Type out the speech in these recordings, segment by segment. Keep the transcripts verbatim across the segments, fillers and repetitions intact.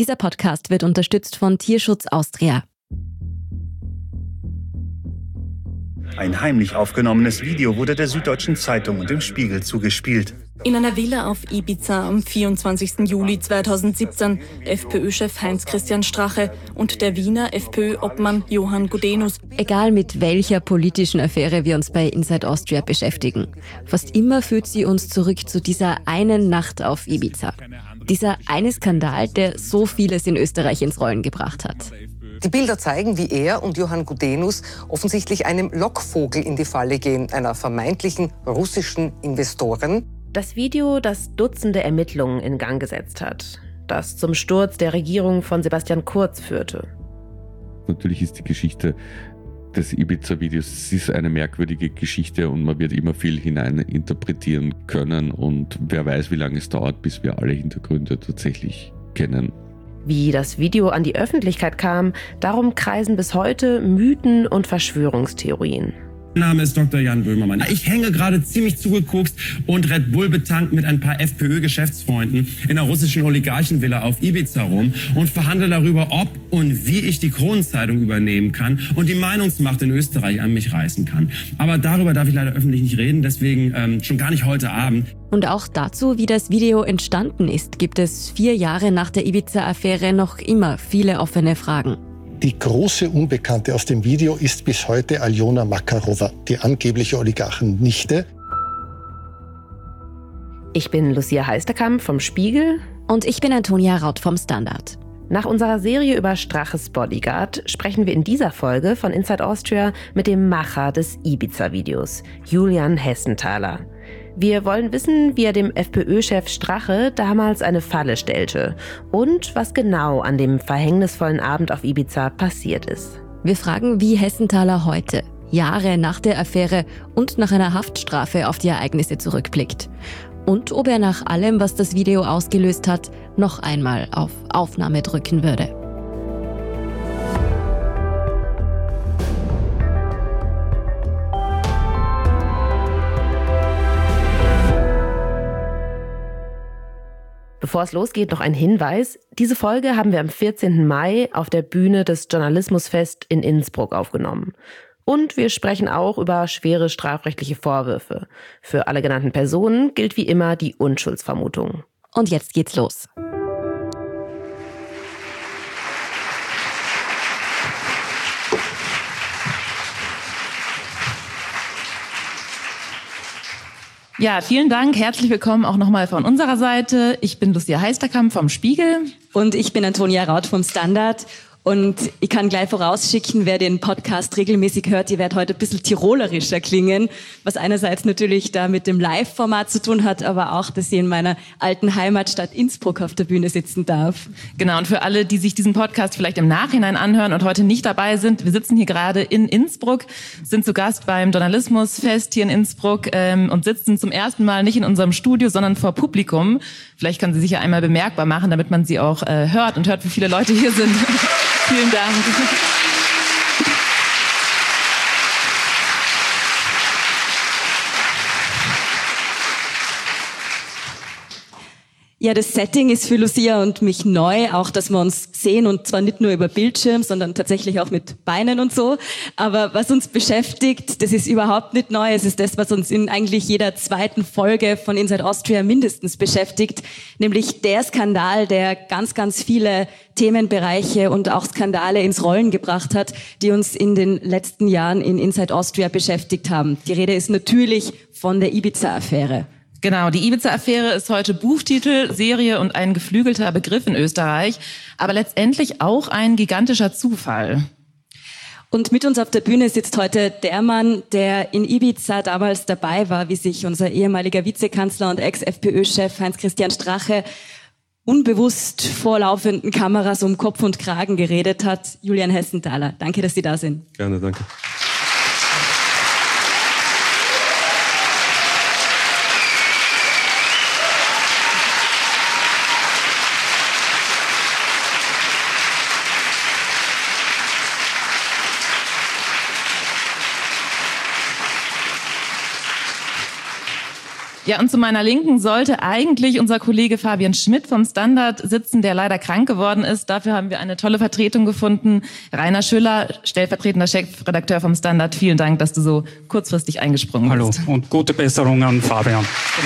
Dieser Podcast wird unterstützt von Tierschutz Austria. Ein heimlich aufgenommenes Video wurde der Süddeutschen Zeitung und dem Spiegel zugespielt. In einer Villa auf Ibiza am vierundzwanzigsten Juli zweitausendsiebzehn FPÖ-Chef Heinz-Christian Strache und der Wiener FPÖ-Obmann Johann Gudenus. Egal mit welcher politischen Affäre wir uns bei Inside Austria beschäftigen, fast immer führt sie uns zurück zu dieser einen Nacht auf Ibiza. Dieser eine Skandal, der so vieles in Österreich ins Rollen gebracht hat. Die Bilder zeigen, wie er und Johann Gudenus offensichtlich einem Lockvogel in die Falle gehen, einer vermeintlichen russischen Investoren. Das Video, das Dutzende Ermittlungen in Gang gesetzt hat, das zum Sturz der Regierung von Sebastian Kurz führte. Natürlich ist die Geschichte des Ibiza-Videos, es ist eine merkwürdige Geschichte und man wird immer viel hineininterpretieren können und wer weiß, wie lange es dauert, bis wir alle Hintergründe tatsächlich kennen. Wie das Video an die Öffentlichkeit kam, darum kreisen bis heute Mythen und Verschwörungstheorien. Mein Name ist Doktor Jan Böhmermann. Ich hänge gerade ziemlich zugekokst und Red Bull betankt mit ein paar FPÖ-Geschäftsfreunden in der russischen Oligarchenvilla auf Ibiza rum und verhandle darüber, ob und wie ich die Kronenzeitung übernehmen kann und die Meinungsmacht in Österreich an mich reißen kann. Aber darüber darf ich leider öffentlich nicht reden, deswegen ähm, schon gar nicht heute Abend. Und auch dazu, wie das Video entstanden ist, gibt es vier Jahre nach der Ibiza-Affäre noch immer viele offene Fragen. Die große Unbekannte aus dem Video ist bis heute Aljona Makarova, die angebliche Oligarchennichte. Ich bin Lucia Heisterkamp vom Spiegel. Und ich bin Antonia Raut vom Standard. Nach unserer Serie über Straches Bodyguard sprechen wir in dieser Folge von Inside Austria mit dem Macher des Ibiza-Videos, Julian Hessenthaler. Wir wollen wissen, wie er dem FPÖ-Chef Strache damals eine Falle stellte und was genau an dem verhängnisvollen Abend auf Ibiza passiert ist. Wir fragen, wie Hessenthaler heute, Jahre nach der Affäre und nach einer Haftstrafe auf die Ereignisse zurückblickt. Und ob er nach allem, was das Video ausgelöst hat, noch einmal auf Aufnahme drücken würde. Bevor es losgeht, noch ein Hinweis. Diese Folge haben wir am vierzehnten Mai auf der Bühne des Journalismusfest in Innsbruck aufgenommen. Und wir sprechen auch über schwere strafrechtliche Vorwürfe. Für alle genannten Personen gilt wie immer die Unschuldsvermutung. Und jetzt geht's los. Ja, vielen Dank. Herzlich willkommen auch nochmal von unserer Seite. Ich bin Lucia Heisterkamp vom Spiegel. Und ich bin Antonia Raut vom Standard. Und ich kann gleich vorausschicken, wer den Podcast regelmäßig hört, ihr werdet heute ein bisschen tirolerischer klingen, was einerseits natürlich da mit dem Live-Format zu tun hat, aber auch, dass ich in meiner alten Heimatstadt Innsbruck auf der Bühne sitzen darf. Genau, und für alle, die sich diesen Podcast vielleicht im Nachhinein anhören und heute nicht dabei sind, wir sitzen hier gerade in Innsbruck, sind zu Gast beim Journalismusfest hier in Innsbruck ähm, und sitzen zum ersten Mal nicht in unserem Studio, sondern vor Publikum. Vielleicht kann sie sich ja einmal bemerkbar machen, damit man sie auch äh, hört und hört, wie viele Leute hier sind. Vielen Dank. Ja, das Setting ist für Lucia und mich neu, auch dass wir uns sehen und zwar nicht nur über Bildschirm, sondern tatsächlich auch mit Beinen und so. Aber was uns beschäftigt, das ist überhaupt nicht neu. Es ist das, was uns in eigentlich jeder zweiten Folge von Inside Austria mindestens beschäftigt, nämlich der Skandal, der ganz, ganz viele Themenbereiche und auch Skandale ins Rollen gebracht hat, die uns in den letzten Jahren in Inside Austria beschäftigt haben. Die Rede ist natürlich von der Ibiza-Affäre. Genau, die Ibiza-Affäre ist heute Buchtitel, Serie und ein geflügelter Begriff in Österreich, aber letztendlich auch ein gigantischer Zufall. Und mit uns auf der Bühne sitzt heute der Mann, der in Ibiza damals dabei war, wie sich unser ehemaliger Vizekanzler und Ex-FPÖ-Chef Heinz-Christian Strache unbewusst vor laufenden Kameras um Kopf und Kragen geredet hat. Julian Hessenthaler, danke, dass Sie da sind. Gerne, danke. Ja, und zu meiner Linken sollte eigentlich unser Kollege Fabian Schmidt vom Standard sitzen, der leider krank geworden ist. Dafür haben wir eine tolle Vertretung gefunden. Rainer Schüller, stellvertretender Chefredakteur vom Standard, vielen Dank, dass du so kurzfristig eingesprungen bist. Hallo und gute Besserung an Fabian. Genau.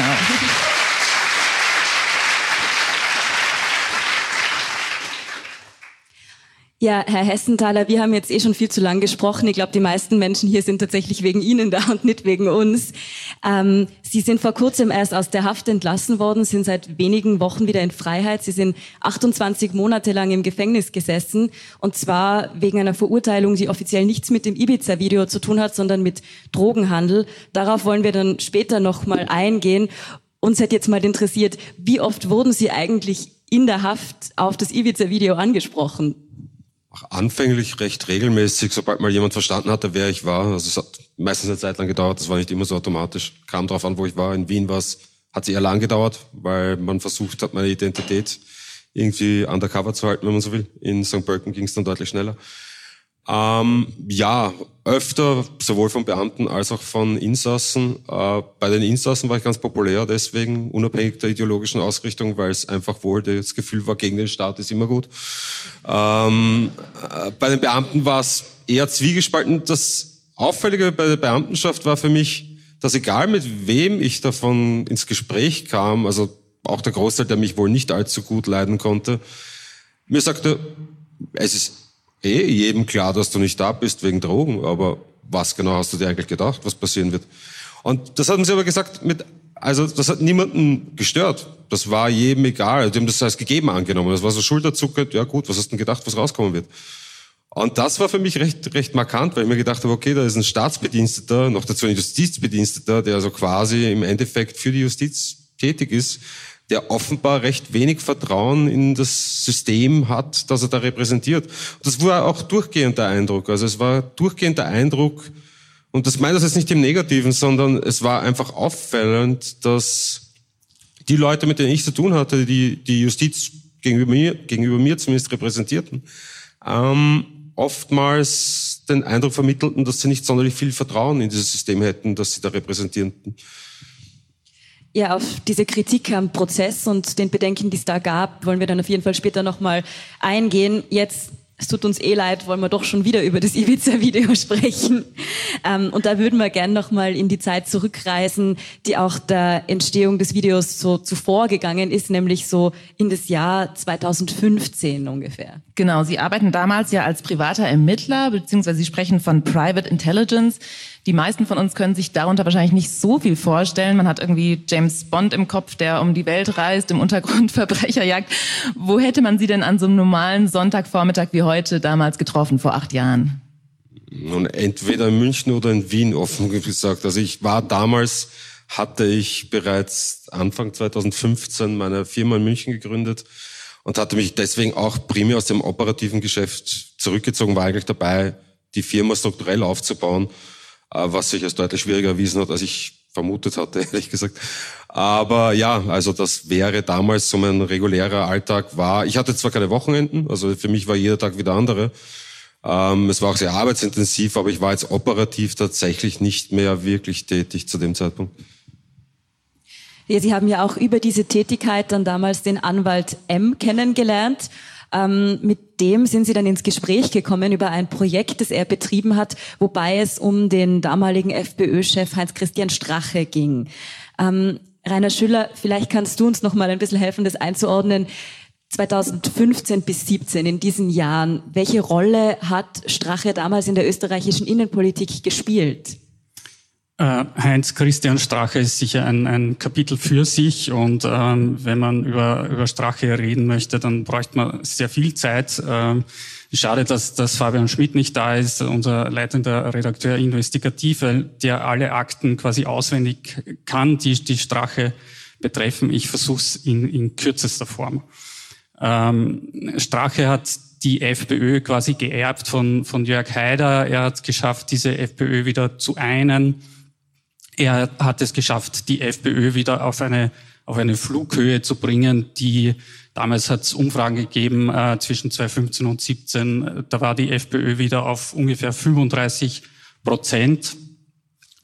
Ja, Herr Hessenthaler, wir haben jetzt eh schon viel zu lang gesprochen. Ich glaube, die meisten Menschen hier sind tatsächlich wegen Ihnen da und nicht wegen uns. Ähm, Sie sind vor kurzem erst aus der Haft entlassen worden, sind seit wenigen Wochen wieder in Freiheit. Sie sind achtundzwanzig Monate lang im Gefängnis gesessen, und zwar wegen einer Verurteilung, die offiziell nichts mit dem Ibiza-Video zu tun hat, sondern mit Drogenhandel. Darauf wollen wir dann später noch mal eingehen. Uns hätte jetzt mal interessiert, wie oft wurden Sie eigentlich in der Haft auf das Ibiza-Video angesprochen? Anfänglich recht regelmäßig, sobald mal jemand verstanden hatte, wer ich war. Also es hat meistens eine Zeit lang gedauert, das war nicht immer so automatisch. Kam drauf an, wo ich war. In Wien war es, hat es eher lang gedauert, weil man versucht hat, meine Identität irgendwie undercover zu halten, wenn man so will. In Sankt Pölten ging es dann deutlich schneller. Ähm, ja, öfter, sowohl von Beamten als auch von Insassen. Äh, bei den Insassen war ich ganz populär, deswegen unabhängig der ideologischen Ausrichtung, weil es einfach wohl das Gefühl war, gegen den Staat ist immer gut. Ähm, äh, bei den Beamten war es eher zwiegespalten. Das Auffällige bei der Beamtenschaft war für mich, dass egal mit wem ich davon ins Gespräch kam, also auch der Großteil, der mich wohl nicht allzu gut leiden konnte, mir sagte, es ist eh jedem klar, dass du nicht da bist wegen Drogen, aber was genau hast du dir eigentlich gedacht, was passieren wird? Und das hatten sie aber gesagt mit, also das hat niemanden gestört. Das war jedem egal. Die haben das als gegeben angenommen. Das war so schulterzuckend, ja gut, was hast du denn gedacht, was rauskommen wird? Und das war für mich recht, recht markant, weil ich mir gedacht habe, okay, da ist ein Staatsbediensteter, noch dazu ein Justizbediensteter, der also quasi im Endeffekt für die Justiz tätig ist, der offenbar recht wenig Vertrauen in das System hat, das er da repräsentiert. Das war auch durchgehend der Eindruck. Also es war durchgehend der Eindruck, und das meine ich jetzt nicht im Negativen, sondern es war einfach auffällend, dass die Leute, mit denen ich zu tun hatte, die die Justiz gegenüber mir, gegenüber mir zumindest repräsentierten, ähm, oftmals den Eindruck vermittelten, dass sie nicht sonderlich viel Vertrauen in dieses System hätten, das sie da repräsentierten. Ja, auf diese Kritik am Prozess und den Bedenken, die es da gab, wollen wir dann auf jeden Fall später nochmal eingehen. Jetzt, es tut uns eh leid, wollen wir doch schon wieder über das Ibiza-Video sprechen. Ähm, und da würden wir gern nochmal in die Zeit zurückreisen, die auch der Entstehung des Videos so zuvor gegangen ist, nämlich so in das Jahr zweitausendfünfzehn ungefähr. Genau, Sie arbeiten damals ja als privater Ermittler, beziehungsweise Sie sprechen von Private Intelligence. Die meisten von uns können sich darunter wahrscheinlich nicht so viel vorstellen. Man hat irgendwie James Bond im Kopf, der um die Welt reist, im Untergrund Verbrecher jagt. Wo hätte man Sie denn an so einem normalen Sonntagvormittag wie heute damals getroffen, vor acht Jahren? Nun, entweder in München oder in Wien, offen gesagt. Also ich war damals, hatte ich bereits Anfang zweitausendfünfzehn meine Firma in München gegründet und hatte mich deswegen auch primär aus dem operativen Geschäft zurückgezogen, war eigentlich dabei, die Firma strukturell aufzubauen, was sich als deutlich schwieriger erwiesen hat, als ich vermutet hatte, ehrlich gesagt. Aber ja, also das wäre damals so mein regulärer Alltag war. Ich hatte zwar keine Wochenenden, also für mich war jeder Tag wieder andere. Ähm, es war auch sehr arbeitsintensiv, aber ich war jetzt operativ tatsächlich nicht mehr wirklich tätig zu dem Zeitpunkt. Ja, Sie haben ja auch über diese Tätigkeit dann damals den Anwalt M. kennengelernt. Ähm, mit dem sind Sie dann ins Gespräch gekommen über ein Projekt, das er betrieben hat, wobei es um den damaligen FPÖ-Chef Heinz-Christian Strache ging. Ähm, Rainer Schüller, vielleicht kannst du uns noch mal ein bisschen helfen, das einzuordnen. zweitausendfünfzehn bis siebzehn, in diesen Jahren, welche Rolle hat Strache damals in der österreichischen Innenpolitik gespielt? Äh, Heinz-Christian Strache ist sicher ein, ein Kapitel für sich, und ähm, wenn man über, über Strache reden möchte, dann bräuchte man sehr viel Zeit. Ähm, schade, dass, dass Fabian Schmidt nicht da ist, unser leitender Redakteur Investigative, der alle Akten quasi auswendig kann, die, die Strache betreffen. Ich versuche es in, in kürzester Form. Ähm, Strache hat die FPÖ quasi geerbt von, von Jörg Haider. Er hat geschafft, diese FPÖ wieder zu einen. Er hat es geschafft, die FPÖ wieder auf eine auf eine Flughöhe zu bringen, die damals hat es Umfragen gegeben äh, zwischen zweitausendfünfzehn und siebzehn. Da war die FPÖ wieder auf ungefähr fünfunddreißig Prozent.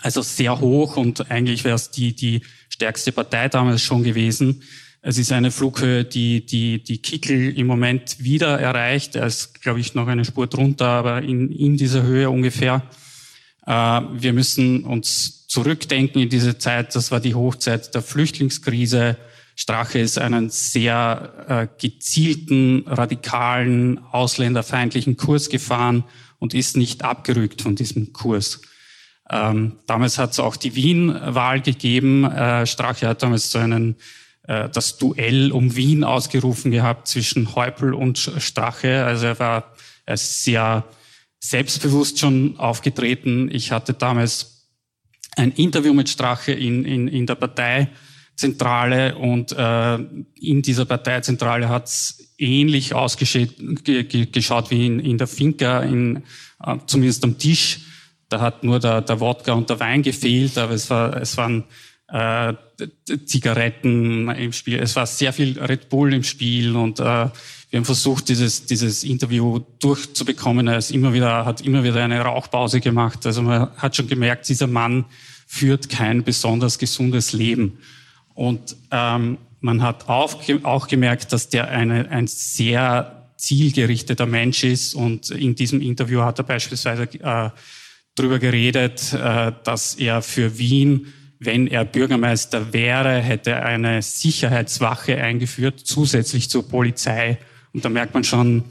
Also sehr hoch und eigentlich wäre es die, die stärkste Partei damals schon gewesen. Es ist eine Flughöhe, die, die, die Kickl im Moment wieder erreicht. Er ist, glaube ich, noch eine Spur drunter, aber in, in dieser Höhe ungefähr. Äh, wir müssen uns zurückdenken in diese Zeit. Das war die Hochzeit der Flüchtlingskrise. Strache ist einen sehr äh, gezielten, radikalen, ausländerfeindlichen Kurs gefahren und ist nicht abgerückt von diesem Kurs. Ähm, damals hat es auch die Wien-Wahl gegeben. Äh, Strache hat damals so einen, äh, das Duell um Wien ausgerufen gehabt zwischen Häupl und Strache. Also er war er ist sehr selbstbewusst schon aufgetreten. Ich hatte damals ein Interview mit Strache in, in, in der Parteizentrale und äh, in dieser Parteizentrale hat es ähnlich ausgeschaut ge, ge, wie in, in der Finca, in, äh, zumindest am Tisch. Da hat nur der, der Wodka und der Wein gefehlt, aber es war, es waren äh, Zigaretten im Spiel. Es war sehr viel Red Bull im Spiel und äh, wir haben versucht, dieses, dieses Interview durchzubekommen. Er ist immer wieder, hat immer wieder eine Rauchpause gemacht. Also man hat schon gemerkt, dieser Mann führt kein besonders gesundes Leben. Und ähm, man hat auch, auch gemerkt, dass der eine, ein sehr zielgerichteter Mensch ist. Und in diesem Interview hat er beispielsweise äh, darüber geredet, äh, dass er für Wien, wenn er Bürgermeister wäre, hätte er eine Sicherheitswache eingeführt, zusätzlich zur Polizei. Und da merkt man schon,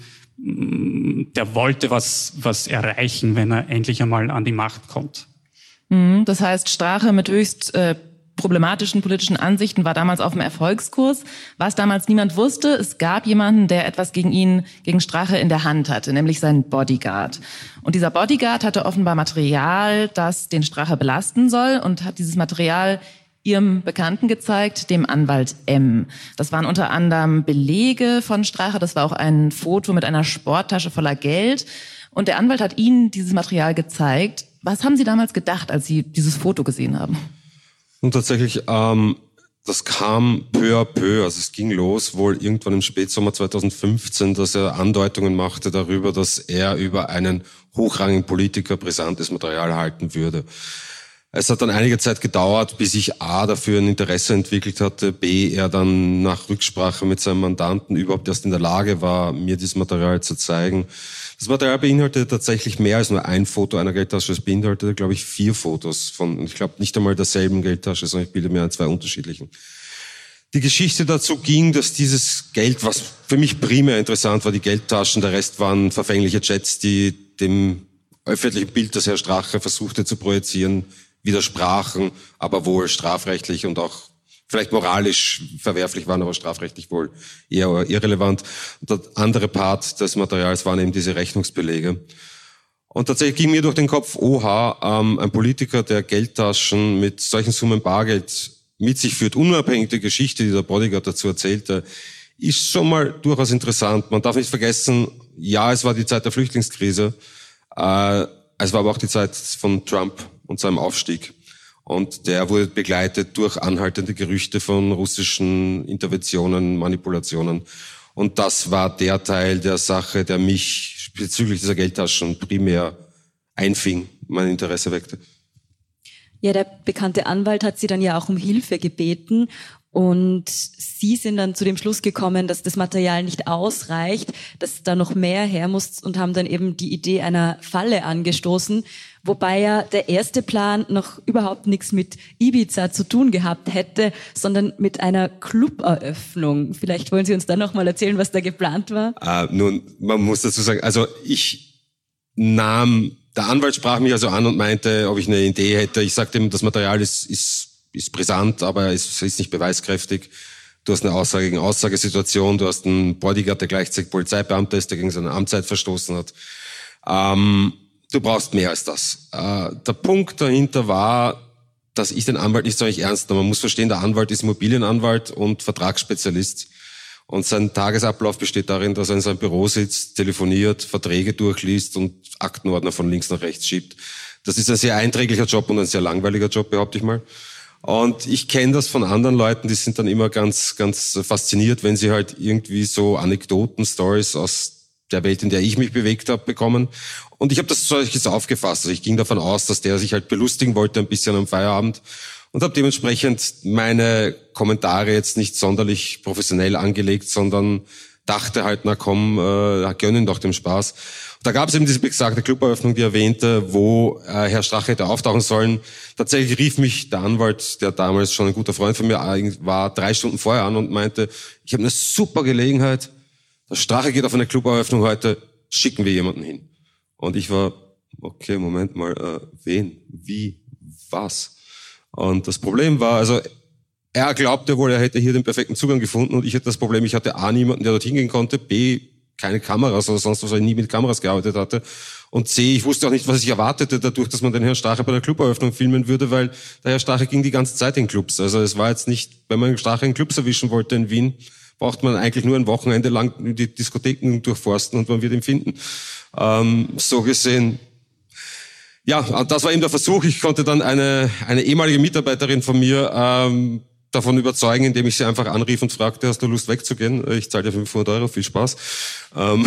der wollte was, was erreichen, wenn er endlich einmal an die Macht kommt. Das heißt, Strache mit höchst äh, problematischen politischen Ansichten war damals auf dem Erfolgskurs. Was damals niemand wusste, es gab jemanden, der etwas gegen ihn, gegen Strache in der Hand hatte, nämlich seinen Bodyguard. Und dieser Bodyguard hatte offenbar Material, das den Strache belasten soll und hat dieses Material ihrem Bekannten gezeigt, dem Anwalt M. Das waren unter anderem Belege von Strache, das war auch ein Foto mit einer Sporttasche voller Geld. Und der Anwalt hat Ihnen dieses Material gezeigt. Was haben Sie damals gedacht, als Sie dieses Foto gesehen haben? Und tatsächlich, ähm, das kam peu à peu, also es ging los wohl irgendwann im Spätsommer zweitausendfünfzehn, dass er Andeutungen machte darüber, dass er über einen hochrangigen Politiker brisantes Material halten würde. Es hat dann einige Zeit gedauert, bis ich A, dafür ein Interesse entwickelt hatte, B, er dann nach Rücksprache mit seinem Mandanten überhaupt erst in der Lage war, mir dieses Material zu zeigen. Das Material beinhaltete tatsächlich mehr als nur ein Foto einer Geldtasche. Es beinhaltete, glaube ich, vier Fotos von, ich glaube, nicht einmal derselben Geldtasche, sondern ich bilde mir an zwei unterschiedlichen. Die Geschichte dazu ging, dass dieses Geld, was für mich primär interessant war, die Geldtaschen, der Rest waren verfängliche Chats, die dem öffentlichen Bild, das Herr Strache versuchte zu projizieren, widersprachen, aber wohl strafrechtlich und auch vielleicht moralisch verwerflich waren, aber strafrechtlich wohl eher irrelevant. Und der andere Part des Materials waren eben diese Rechnungsbelege. Und tatsächlich ging mir durch den Kopf, oha, ähm, ein Politiker, der Geldtaschen mit solchen Summen Bargeld mit sich führt, unabhängig der Geschichte, die der Bodyguard dazu erzählte, ist schon mal durchaus interessant. Man darf nicht vergessen, ja, es war die Zeit der Flüchtlingskrise, äh, es war aber auch die Zeit von Trump und seinem Aufstieg. Und der wurde begleitet durch anhaltende Gerüchte von russischen Interventionen, Manipulationen. Und das war der Teil der Sache, der mich bezüglich dieser Geldtaschen primär einfing, mein Interesse weckte. Ja, der bekannte Anwalt hat Sie dann ja auch um Hilfe gebeten. Und Sie sind dann zu dem Schluss gekommen, dass das Material nicht ausreicht, dass da noch mehr her muss und haben dann eben die Idee einer Falle angestoßen, wobei ja der erste Plan noch überhaupt nichts mit Ibiza zu tun gehabt hätte, sondern mit einer Cluberöffnung. Vielleicht wollen Sie uns dann noch mal erzählen, was da geplant war? Äh, nun, man muss dazu sagen, also ich nahm, der Anwalt sprach mich also an und meinte, ob ich eine Idee hätte. Ich sagte ihm, das Material ist, ist ist brisant, aber es ist nicht beweiskräftig. Du hast eine Aussage gegen Aussagesituation, du hast einen Bodyguard, der gleichzeitig Polizeibeamter ist, der gegen seine Amtszeit verstoßen hat. Ähm, du brauchst mehr als das. Äh, der Punkt dahinter war, dass ich den Anwalt nicht so richtig ernst nehme. Man muss verstehen, der Anwalt ist Immobilienanwalt und Vertragsspezialist. Und sein Tagesablauf besteht darin, dass er in seinem Büro sitzt, telefoniert, Verträge durchliest und Aktenordner von links nach rechts schiebt. Das ist ein sehr einträglicher Job und ein sehr langweiliger Job, behaupte ich mal. Und ich kenne das von anderen Leuten, die sind dann immer ganz, ganz fasziniert, wenn sie halt irgendwie so Anekdoten, Stories aus der Welt, in der ich mich bewegt habe, bekommen. Und ich habe das solches aufgefasst. Also ich ging davon aus, dass der sich halt belustigen wollte ein bisschen am Feierabend und habe dementsprechend meine Kommentare jetzt nicht sonderlich professionell angelegt, sondern dachte halt, na komm, äh, gönnen doch dem Spaß. Und da gab es eben diese besagte Cluberöffnung, die erwähnte, wo äh, Herr Strache hätte auftauchen sollen. Tatsächlich rief mich der Anwalt, der damals schon ein guter Freund von mir war, drei Stunden vorher an und meinte, ich habe eine super Gelegenheit, der Strache geht auf eine Cluberöffnung heute, schicken wir jemanden hin. Und ich war, okay, Moment mal, äh, wen, wie, was? Und das Problem war, also er glaubte wohl, er hätte hier den perfekten Zugang gefunden und ich hatte das Problem, ich hatte A, niemanden, der dorthin gehen konnte, B, keine Kameras oder sonst was, weil ich nie mit Kameras gearbeitet hatte und C, ich wusste auch nicht, was ich erwartete dadurch, dass man den Herrn Strache bei der Cluberöffnung filmen würde, weil der Herr Strache ging die ganze Zeit in Clubs. Also es war jetzt nicht, wenn man Strache in Clubs erwischen wollte in Wien, braucht man eigentlich nur ein Wochenende lang die Diskotheken durchforsten und man wird ihn finden. Ähm, so gesehen, ja, das war eben der Versuch. Ich konnte dann eine eine ehemalige Mitarbeiterin von mir ähm, davon überzeugen, indem ich sie einfach anrief und fragte, hast du Lust wegzugehen? Ich zahle dir fünfhundert Euro, viel Spaß. Ähm,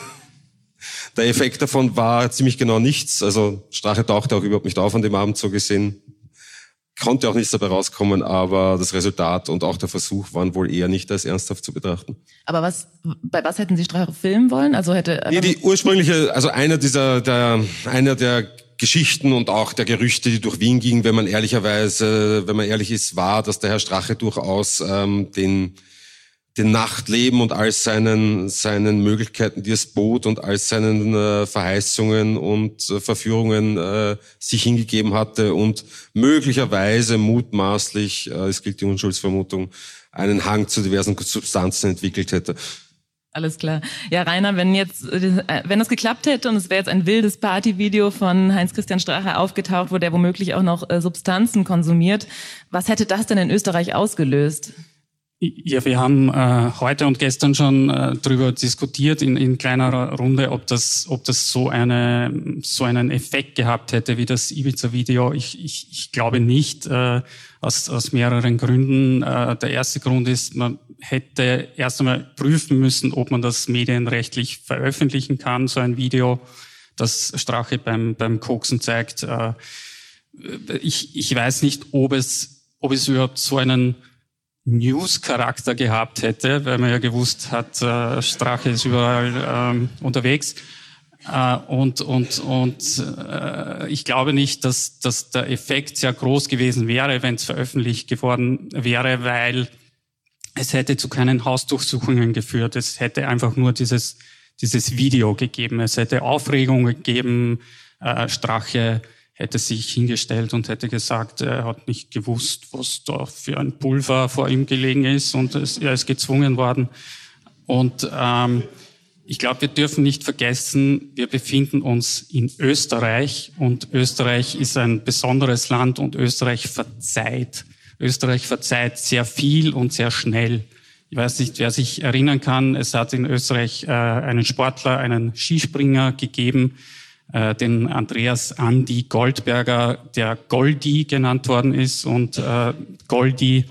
der Effekt davon war ziemlich genau nichts. Also Strache tauchte auch überhaupt nicht auf an dem Abend, so gesehen. Konnte auch nichts dabei rauskommen, aber das Resultat und auch der Versuch waren wohl eher nicht als ernsthaft zu betrachten. Aber was, bei was hätten Sie Strache filmen wollen? Also hätte nee, die ursprüngliche, also einer dieser, der, einer der Geschichten und auch der Gerüchte, die durch Wien gingen, wenn man ehrlicherweise, wenn man ehrlich ist, war, dass der Herr Strache durchaus ähm, den den Nachtleben und all seinen seinen Möglichkeiten, die es bot und all seinen äh, Verheißungen und äh, Verführungen äh, sich hingegeben hatte und möglicherweise mutmaßlich, äh, es gilt die Unschuldsvermutung, einen Hang zu diversen Substanzen entwickelt hätte. Alles klar. Ja, Rainer, wenn jetzt, wenn das geklappt hätte und es wäre jetzt ein wildes Partyvideo von Heinz-Christian Strache aufgetaucht, wo der womöglich auch noch äh, Substanzen konsumiert, was hätte das denn in Österreich ausgelöst? Ja, wir haben äh, heute und gestern schon äh, darüber diskutiert in, in kleinerer Runde, ob das, ob das so eine so einen Effekt gehabt hätte wie das Ibiza-Video. Ich, ich, ich glaube nicht, äh, aus, aus mehreren Gründen. Äh, der erste Grund ist, man hätte erst einmal prüfen müssen, ob man das medienrechtlich veröffentlichen kann, so ein Video, das Strache beim beim Koksen zeigt. Äh, ich, ich weiß nicht, ob es ob es überhaupt so einen News-Charakter gehabt hätte, weil man ja gewusst hat, äh, Strache ist überall ähm, unterwegs. Äh, und und und äh, ich glaube nicht, dass, dass der Effekt sehr groß gewesen wäre, wenn es veröffentlicht geworden wäre, weil es hätte zu keinen Hausdurchsuchungen geführt. Es hätte einfach nur dieses dieses Video gegeben. Es hätte Aufregung gegeben. Äh, Strache hätte sich hingestellt und hätte gesagt, er hat nicht gewusst, was da für ein Pulver vor ihm gelegen ist und es, er ist gezwungen worden. Und ähm, ich glaube, wir dürfen nicht vergessen, wir befinden uns in Österreich und Österreich ist ein besonderes Land und Österreich verzeiht. Österreich verzeiht sehr viel und sehr schnell. Ich weiß nicht, wer sich erinnern kann, es hat in Österreich äh, einen Sportler, einen Skispringer gegeben, den Andreas Andi Goldberger, der Goldi genannt worden ist. Und äh, Goldi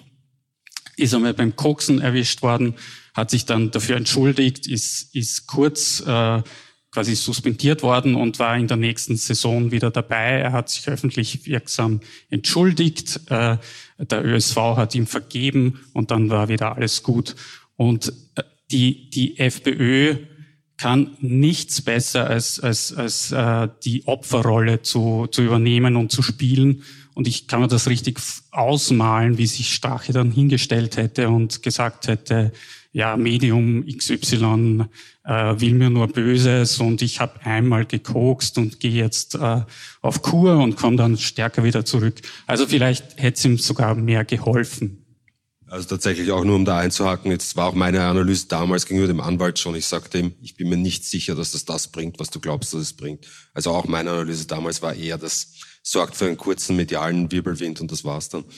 ist einmal beim Koksen erwischt worden, hat sich dann dafür entschuldigt, ist, ist kurz äh, quasi suspendiert worden und war in der nächsten Saison wieder dabei. Er hat sich öffentlich wirksam entschuldigt. Äh, der Ö S V hat ihm vergeben und dann war wieder alles gut. Und äh, die, die FPÖ kann nichts besser als als als äh, die Opferrolle zu zu übernehmen und zu spielen. Und ich kann mir das richtig ausmalen, wie sich Strache dann hingestellt hätte und gesagt hätte, ja, Medium X Y äh, will mir nur Böses und ich habe einmal gekokst und gehe jetzt äh, auf Kur und komme dann stärker wieder zurück. Also vielleicht hätte es ihm sogar mehr geholfen. Also tatsächlich auch nur, um da einzuhaken, jetzt war auch meine Analyse damals gegenüber dem Anwalt schon, ich sagte ihm, ich bin mir nicht sicher, dass das das bringt, was du glaubst, dass es bringt. Also auch meine Analyse damals war eher, das sorgt für einen kurzen medialen Wirbelwind und das war's dann.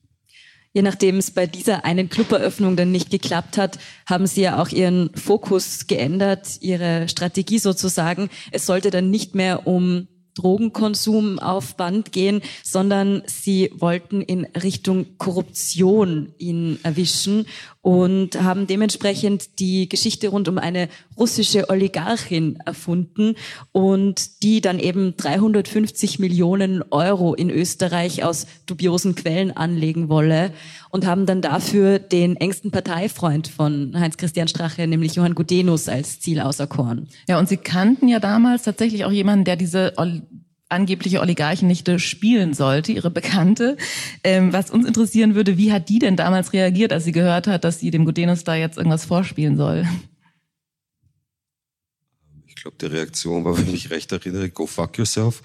Je nachdem es bei dieser einen Cluberöffnung dann nicht geklappt hat, haben Sie ja auch Ihren Fokus geändert, Ihre Strategie sozusagen. Es sollte dann nicht mehr um Drogenkonsum auf Band gehen, sondern sie wollten in Richtung Korruption ihn erwischen und haben dementsprechend die Geschichte rund um eine russische Oligarchin erfunden und die dann eben dreihundertfünfzig Millionen Euro in Österreich aus dubiosen Quellen anlegen wolle und haben dann dafür den engsten Parteifreund von Heinz-Christian Strache, nämlich Johann Gudenus, als Ziel auserkoren. Ja, und Sie kannten ja damals tatsächlich auch jemanden, der diese Ol- angebliche Oligarchennichte spielen sollte, ihre Bekannte. Ähm, was uns interessieren würde, wie hat die denn damals reagiert, als sie gehört hat, dass sie dem Gudenus da jetzt irgendwas vorspielen soll? Ich glaube, die Reaktion war, wenn ich mich recht erinnere, go fuck yourself.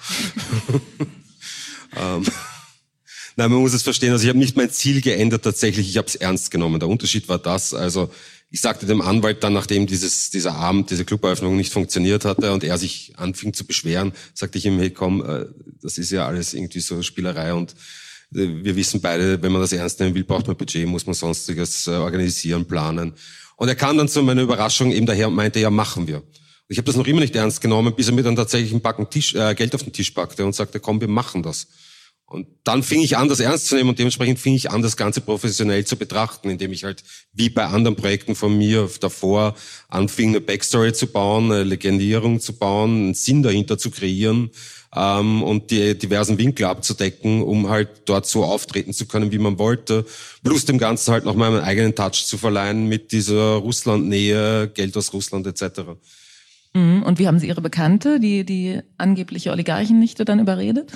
ähm, nein, man muss es verstehen, also ich habe nicht mein Ziel geändert tatsächlich, ich habe es ernst genommen. Der Unterschied war das, also ich sagte dem Anwalt dann, nachdem dieses, dieser Abend, diese Cluberöffnung nicht funktioniert hatte und er sich anfing zu beschweren, sagte ich ihm, hey komm, das ist ja alles irgendwie so Spielerei und wir wissen beide, wenn man das ernst nehmen will, braucht man Budget, muss man sonstiges organisieren, planen. Und er kam dann zu meiner Überraschung eben daher und meinte, ja, machen wir. Ich habe das noch immer nicht ernst genommen, bis er mir dann tatsächlich ein Backen Tisch, äh, Geld auf den Tisch packte und sagte, komm, wir machen das. Und dann fing ich an, das ernst zu nehmen und dementsprechend fing ich an, das Ganze professionell zu betrachten, indem ich halt, wie bei anderen Projekten von mir davor, anfing, eine Backstory zu bauen, eine Legendierung zu bauen, einen Sinn dahinter zu kreieren ähm, und die diversen Winkel abzudecken, um halt dort so auftreten zu können, wie man wollte, plus dem Ganzen halt noch mal einen eigenen Touch zu verleihen mit dieser Russland-Nähe, Geld aus Russland et cetera. Und wie haben Sie Ihre Bekannte, die, die angebliche Oligarchennichte, dann überredet?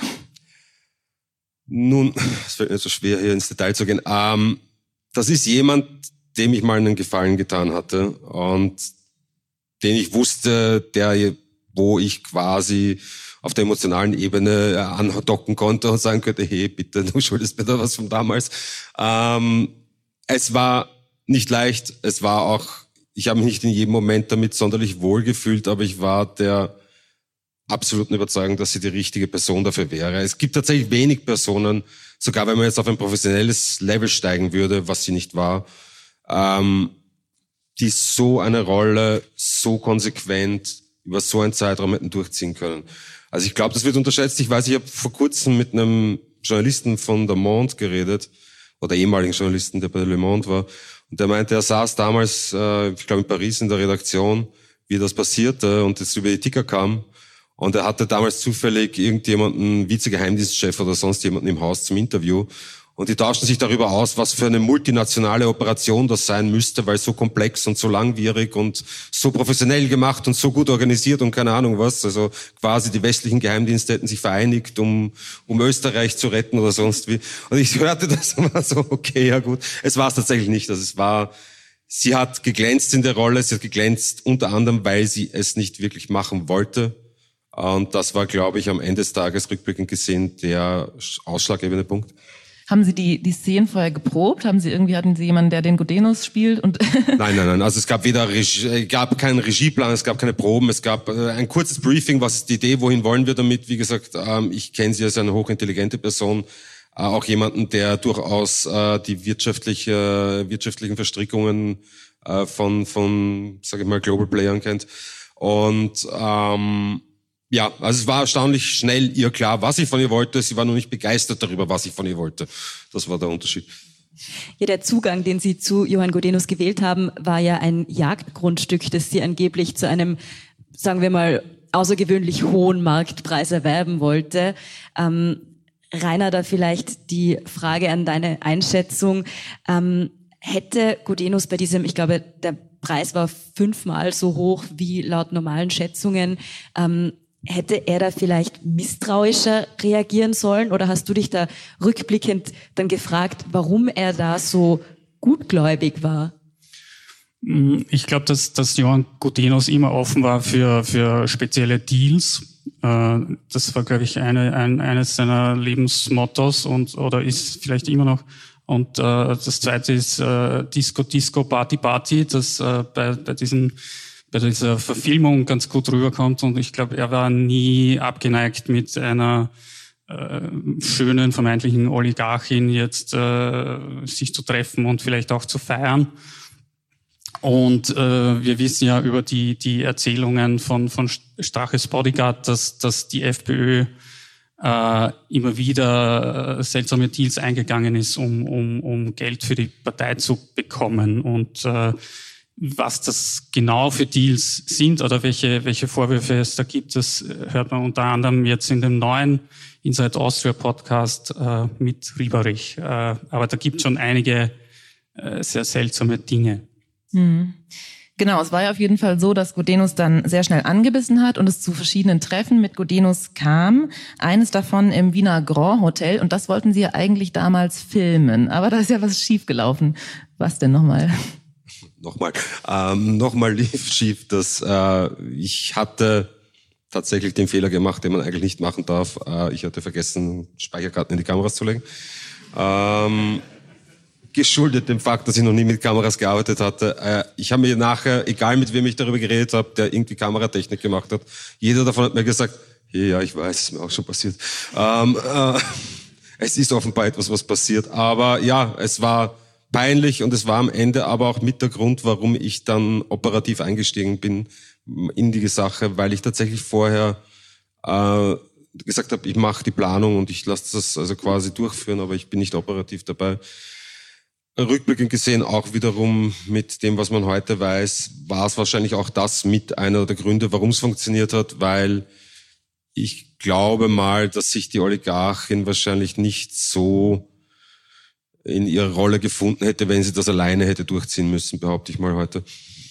Nun, es fällt mir so schwer, hier ins Detail zu gehen. Ähm, das ist jemand, dem ich mal einen Gefallen getan hatte und den ich wusste, der, wo ich quasi auf der emotionalen Ebene andocken konnte und sagen könnte, hey, bitte, du schuldest mir da was von damals. Ähm, es war nicht leicht, es war auch, ich habe mich nicht in jedem Moment damit sonderlich wohl gefühlt, aber ich war der absoluten Überzeugung, dass sie die richtige Person dafür wäre. Es gibt tatsächlich wenig Personen, sogar wenn man jetzt auf ein professionelles Level steigen würde, was sie nicht war, ähm, die so eine Rolle so konsequent über so einen Zeitraum hätten durchziehen können. Also ich glaube, das wird unterschätzt. Ich weiß, ich habe vor kurzem mit einem Journalisten von Le Monde geredet, oder ehemaligen Journalisten, der bei Le Monde war, und der meinte, er saß damals, äh, ich glaube in Paris in der Redaktion, wie das passierte und es über die Ticker kam. Und er hatte damals zufällig irgendjemanden, Vizegeheimdienstchef oder sonst jemanden im Haus zum Interview. Und die tauschten sich darüber aus, was für eine multinationale Operation das sein müsste, weil so komplex und so langwierig und so professionell gemacht und so gut organisiert und keine Ahnung was. Also quasi die westlichen Geheimdienste hätten sich vereinigt, um, um Österreich zu retten oder sonst wie. Und ich hörte das und war so, okay, ja gut. Es war es tatsächlich nicht. Also es war, sie hat geglänzt in der Rolle. Sie hat geglänzt unter anderem, weil sie es nicht wirklich machen wollte. Und das war, glaube ich, am Ende des Tages rückblickend gesehen der ausschlaggebende Punkt. Haben Sie die, die Szenen vorher geprobt? Haben Sie irgendwie, hatten Sie jemanden, der den Gudenus spielt? Und nein, nein, nein. Also es gab weder Regie, gab keinen Regieplan, es gab keine Proben, es gab äh, ein kurzes Briefing, was ist die Idee, wohin wollen wir damit? Wie gesagt, ähm, ich kenne sie als eine hochintelligente Person, äh, auch jemanden, der durchaus äh, die wirtschaftliche, wirtschaftlichen Verstrickungen äh, von, von, sage ich mal, Global Playern kennt. Und ähm, ja, also es war erstaunlich schnell ihr klar, was ich von ihr wollte. Sie war nur nicht begeistert darüber, was ich von ihr wollte. Das war der Unterschied. Ja, der Zugang, den Sie zu Johann Gudenus gewählt haben, war ja ein Jagdgrundstück, das Sie angeblich zu einem, sagen wir mal, außergewöhnlich hohen Marktpreis erwerben wollte. Ähm, Rainer, da vielleicht die Frage an deine Einschätzung. Ähm, hätte Gudenus bei diesem, ich glaube, der Preis war fünfmal so hoch wie laut normalen Schätzungen, ähm, hätte er da vielleicht misstrauischer reagieren sollen? Oder hast du dich da rückblickend dann gefragt, warum er da so gutgläubig war? Ich glaube, dass, dass Johann Gudenus immer offen war für, für spezielle Deals. Das war, glaube ich, eine, ein, eines seiner Lebensmottos und oder ist vielleicht immer noch. Und äh, das zweite ist äh, Disco, Disco, Party, Party, das äh, bei, bei diesen bei dieser Verfilmung ganz gut rüberkommt. Und ich glaube, er war nie abgeneigt, mit einer äh, schönen, vermeintlichen Oligarchin jetzt äh, sich zu treffen und vielleicht auch zu feiern. Und äh, wir wissen ja über die die Erzählungen von von Straches Bodyguard, dass dass die FPÖ äh, immer wieder äh, seltsame Deals eingegangen ist, um, um, um Geld für die Partei zu bekommen. Und äh, was das genau für Deals sind oder welche, welche Vorwürfe es da gibt, das hört man unter anderem jetzt in dem neuen Inside Austria Podcast äh, mit Rieberich. Äh, aber da gibt es schon einige äh, sehr seltsame Dinge. Hm. Genau, es war ja auf jeden Fall so, dass Gudenus dann sehr schnell angebissen hat und es zu verschiedenen Treffen mit Gudenus kam. Eines davon im Wiener Grand Hotel und das wollten sie ja eigentlich damals filmen. Aber da ist ja was schiefgelaufen. Was denn nochmal? Nochmal, ähm, nochmal lief schief, dass äh, ich hatte tatsächlich den Fehler gemacht, den man eigentlich nicht machen darf. Äh, ich hatte vergessen, Speicherkarten in die Kameras zu legen. Ähm, geschuldet dem Fakt, dass ich noch nie mit Kameras gearbeitet hatte. Äh, ich habe mir nachher, egal mit wem ich darüber geredet habe, der irgendwie Kameratechnik gemacht hat, jeder davon hat mir gesagt, ja, ich weiß, ist mir auch schon passiert. Ähm, äh, es ist offenbar etwas, was passiert. Aber ja, es war peinlich und es war am Ende aber auch mit der Grund, warum ich dann operativ eingestiegen bin in die Sache, weil ich tatsächlich vorher äh, gesagt habe, ich mache die Planung und ich lasse das also quasi durchführen, aber ich bin nicht operativ dabei. Rückblickend gesehen auch wiederum mit dem, was man heute weiß, war es wahrscheinlich auch das mit einer der Gründe, warum es funktioniert hat, weil ich glaube mal, dass sich die Oligarchin wahrscheinlich nicht so in ihrer Rolle gefunden hätte, wenn sie das alleine hätte durchziehen müssen, behaupte ich mal heute.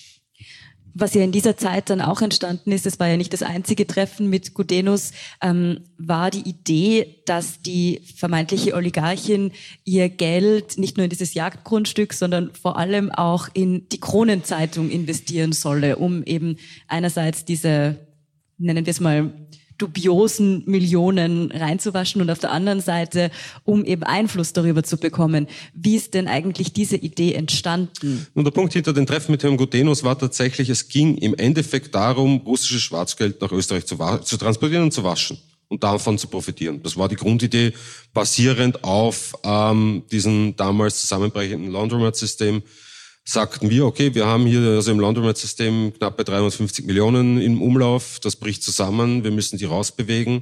Was ja in dieser Zeit dann auch entstanden ist, das war ja nicht das einzige Treffen mit Gudenus, ähm, war die Idee, dass die vermeintliche Oligarchin ihr Geld nicht nur in dieses Jagdgrundstück, sondern vor allem auch in die Kronenzeitung investieren solle, um eben einerseits diese, nennen wir es mal, dubiosen Millionen reinzuwaschen und auf der anderen Seite, um eben Einfluss darüber zu bekommen. Wie ist denn eigentlich diese Idee entstanden? Und der Punkt hinter den Treffen mit Herrn Gudenus war tatsächlich, es ging im Endeffekt darum, russisches Schwarzgeld nach Österreich zu, zu transportieren und zu waschen und davon zu profitieren. Das war die Grundidee, basierend auf ähm, diesem damals zusammenbrechenden Laundromat-System. Sagten wir, okay, wir haben hier also im Laundromat-System knapp bei dreihundertfünfzig Millionen im Umlauf, das bricht zusammen, wir müssen die rausbewegen.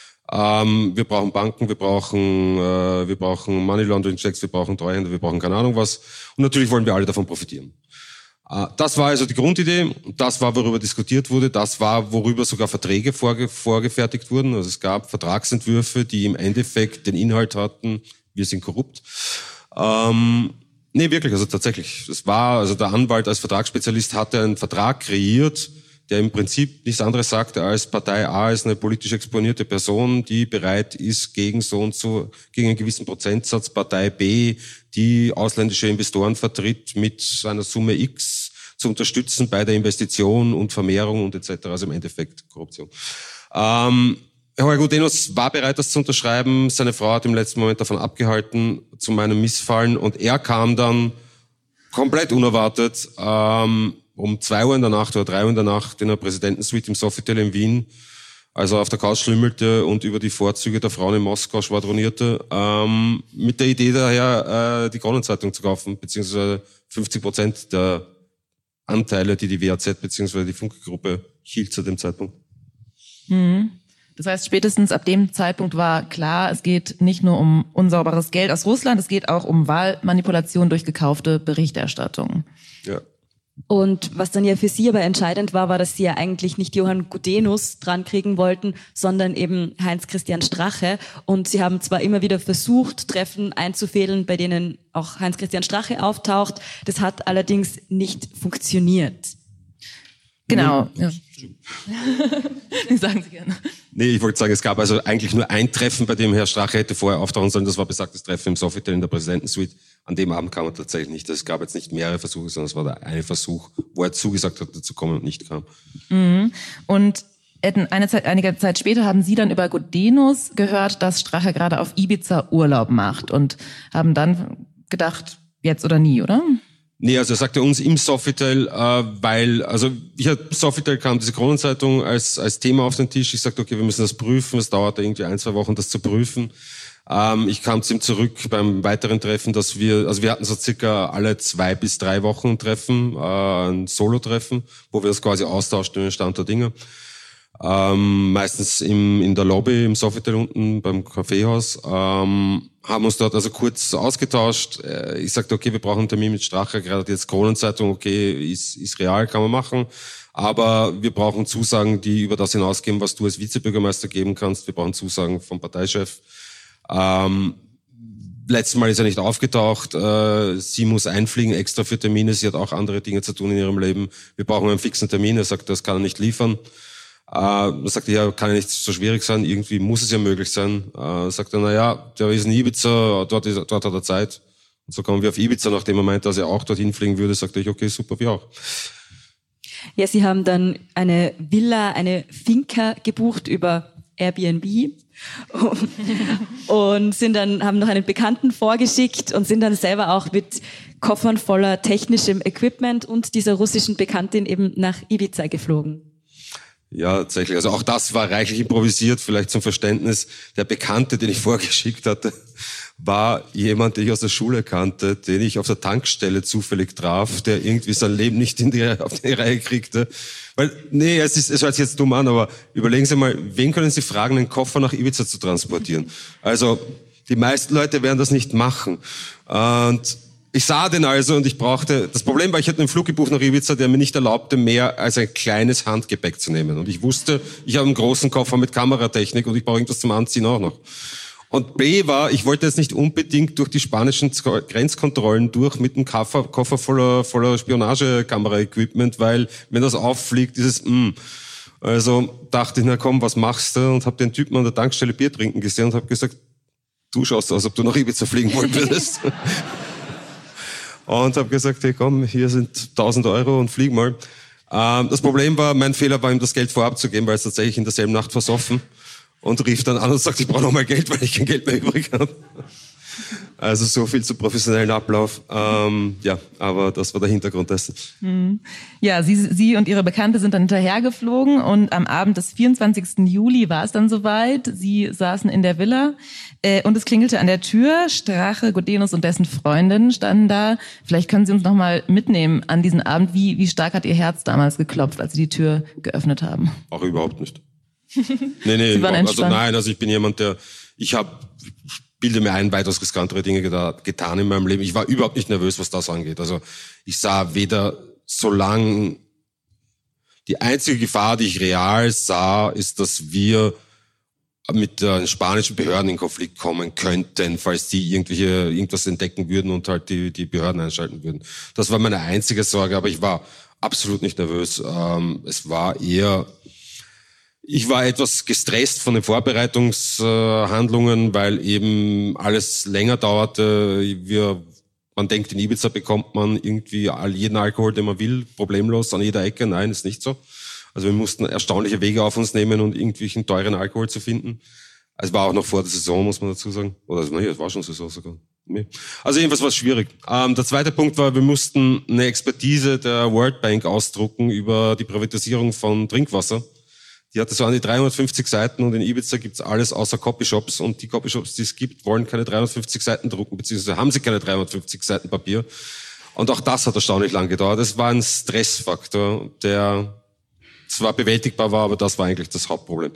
Ähm, wir brauchen Banken, wir brauchen äh, wir brauchen Money Laundering Checks, wir brauchen Treuhänder, wir brauchen keine Ahnung was. Und natürlich wollen wir alle davon profitieren. Äh, das war also die Grundidee, das war, worüber diskutiert wurde, das war, worüber sogar Verträge vorge- vorgefertigt wurden. Also es gab Vertragsentwürfe, die im Endeffekt den Inhalt hatten, wir sind korrupt. Ähm, Nee, wirklich, also tatsächlich. Es war, also der Anwalt als Vertragsspezialist hatte einen Vertrag kreiert, der im Prinzip nichts anderes sagte als Partei A ist eine politisch exponierte Person, die bereit ist, gegen so und so, gegen einen gewissen Prozentsatz Partei B, die ausländische Investoren vertritt, mit einer Summe X zu unterstützen bei der Investition und Vermehrung und et cetera. Also im Endeffekt Korruption. Ähm, Herr Gudenus war bereit, das zu unterschreiben. Seine Frau hat im letzten Moment davon abgehalten, zu meinem Missfallen. Und er kam dann komplett unerwartet ähm, um zwei Uhr in der Nacht oder drei Uhr in der Nacht in der Präsidentensuite im Sofitel in Wien, also auf der Couch schlümmelte und über die Vorzüge der Frauen in Moskau schwadronierte, ähm, mit der Idee daher, äh, die Kronenzeitung zu kaufen, beziehungsweise fünfzig Prozent der Anteile, die die W A Z beziehungsweise die Funke-Gruppe hielt zu dem Zeitpunkt. Mhm. Das heißt, spätestens ab dem Zeitpunkt war klar, es geht nicht nur um unsauberes Geld aus Russland, es geht auch um Wahlmanipulation durch gekaufte Berichterstattung. Ja. Und was dann ja für Sie aber entscheidend war, war, dass Sie ja eigentlich nicht Johann Gudenus dran kriegen wollten, sondern eben Heinz-Christian Strache. Und Sie haben zwar immer wieder versucht, Treffen einzufädeln, bei denen auch Heinz-Christian Strache auftaucht. Das hat allerdings nicht funktioniert. Genau. Ja. Sagen Sie gerne. Nee, ich wollte sagen, es gab also eigentlich nur ein Treffen, bei dem Herr Strache hätte vorher auftauchen sollen. Das war besagtes Treffen im Sofitel in der Präsidentensuite. An dem Abend kam er tatsächlich nicht. Es gab jetzt nicht mehrere Versuche, sondern es war der eine Versuch, wo er zugesagt hatte zu kommen und nicht kam. Mhm. Und eine Zeit, einige Zeit später haben Sie dann über Gudenus gehört, dass Strache gerade auf Ibiza Urlaub macht und haben dann gedacht, jetzt oder nie, oder? Nee, also er sagte uns im Sofitel, äh, weil, also ich hatte, Sofitel kam diese Kronenzeitung als als Thema auf den Tisch. Ich sagte, okay, wir müssen das prüfen. Es dauerte irgendwie ein, zwei Wochen, das zu prüfen. Ähm, ich kam zu ihm zurück beim weiteren Treffen, dass wir, also wir hatten so circa alle zwei bis drei Wochen ein Treffen, äh, ein Solo-Treffen, wo wir das quasi austauschten in den Stand der Dinge. ähm, meistens im, in der Lobby im Sofitel unten beim Kaffeehaus, ähm, haben uns dort also kurz ausgetauscht. Ich sagte, okay, wir brauchen einen Termin mit Strache, gerade jetzt Kronenzeitung, okay, ist, ist real, kann man machen. Aber wir brauchen Zusagen, die über das hinausgehen, was du als Vizebürgermeister geben kannst. Wir brauchen Zusagen vom Parteichef. Ähm, letztes Mal ist er nicht aufgetaucht. Äh, sie muss einfliegen extra für Termine. Sie hat auch andere Dinge zu tun in ihrem Leben. Wir brauchen einen fixen Termin. Er sagt, das kann er nicht liefern. Äh, da sagt er, ja, kann ja nicht so schwierig sein. Irgendwie muss es ja möglich sein. Äh, sagt er, na ja, der ist in Ibiza, dort, ist, dort hat er Zeit. Und so kommen wir auf Ibiza, nachdem er meinte, dass er auch dorthin fliegen würde, sagte ich, okay, super, wir auch. Ja, Sie haben dann eine Villa, eine Finca gebucht über Airbnb und sind dann, haben noch einen Bekannten vorgeschickt und sind dann selber auch mit Koffern voller technischem Equipment und dieser russischen Bekanntin eben nach Ibiza geflogen. Ja, tatsächlich. Also auch das war reichlich improvisiert, vielleicht zum Verständnis. Der Bekannte, den ich vorgeschickt hatte, war jemand, den ich aus der Schule kannte, den ich auf der Tankstelle zufällig traf, der irgendwie sein Leben nicht in die, auf die Reihe kriegte. Weil, nee, es, ist, es hört sich jetzt dumm an, aber überlegen Sie mal, wen können Sie fragen, einen Koffer nach Ibiza zu transportieren? Also, die meisten Leute werden das nicht machen. Und ich sah den also und ich brauchte, das Problem war, ich hatte einen Flug gebucht nach Ibiza, der mir nicht erlaubte, mehr als ein kleines Handgepäck zu nehmen. Und ich wusste, ich habe einen großen Koffer mit Kameratechnik und ich brauche irgendwas zum Anziehen auch noch. Und B war, ich wollte jetzt nicht unbedingt durch die spanischen Grenzkontrollen durch mit einem Koffer, Koffer voller, voller Spionagekamera-Equipment, weil wenn das auffliegt, ist es, mh. Also dachte ich, na komm, was machst du? Und habe den Typen an der Tankstelle Bier trinken gesehen und habe gesagt, du schaust aus, ob du nach Ibiza fliegen wollen würdest. Und habe gesagt, hey komm, hier sind tausend Euro und flieg mal. Ähm, das Problem war, mein Fehler war ihm das Geld vorab zu geben, weil es tatsächlich in derselben Nacht versoffen. Und rief dann an und sagt, ich brauche noch mal Geld, weil ich kein Geld mehr übrig habe. Also so viel zum professionellen Ablauf. Ähm, ja, aber das war der Hintergrund dessen. Hm. Ja, Sie, Sie und Ihre Bekannte sind dann hinterhergeflogen und am Abend des vierundzwanzigsten Juli war es dann soweit. Sie saßen in der Villa äh, und es klingelte an der Tür. Strache, Gudenus und dessen Freundin standen da. Vielleicht können Sie uns noch mal mitnehmen an diesen Abend. Wie, wie stark hat Ihr Herz damals geklopft, als Sie die Tür geöffnet haben? Auch überhaupt nicht. Nee, nee, Sie waren also nein, also ich bin jemand, der, ich habe, ich bilde mir ein, weitaus riskantere Dinge getan in meinem Leben. Ich war überhaupt nicht nervös, was das angeht. Also ich sah weder, solange die einzige Gefahr, die ich real sah, ist, dass wir mit den spanischen Behörden in Konflikt kommen könnten, falls die irgendwelche, irgendwas entdecken würden und halt die, die Behörden einschalten würden. Das war meine einzige Sorge, aber ich war absolut nicht nervös. Ähm, es war eher, ich war etwas gestresst von den Vorbereitungshandlungen, weil eben alles länger dauerte. Wir, man denkt, in Ibiza bekommt man irgendwie jeden Alkohol, den man will, problemlos an jeder Ecke. Nein, ist nicht so. Also wir mussten erstaunliche Wege auf uns nehmen, um irgendwelchen teuren Alkohol zu finden. Es war auch noch vor der Saison, muss man dazu sagen. Oder also, es war schon Saison sogar. Also jedenfalls war es schwierig. Ähm, der zweite Punkt war, wir mussten eine Expertise der World Bank ausdrucken über die Privatisierung von Trinkwasser. Die hatte so an die dreihundertfünfzig Seiten und in Ibiza gibt's alles außer Copyshops und die Copyshops, die es gibt, wollen keine dreihundertfünfzig Seiten drucken, beziehungsweise haben sie keine dreihundertfünfzig Seiten Papier. Und auch das hat erstaunlich lang gedauert. Es war ein Stressfaktor, der zwar bewältigbar war, aber das war eigentlich das Hauptproblem.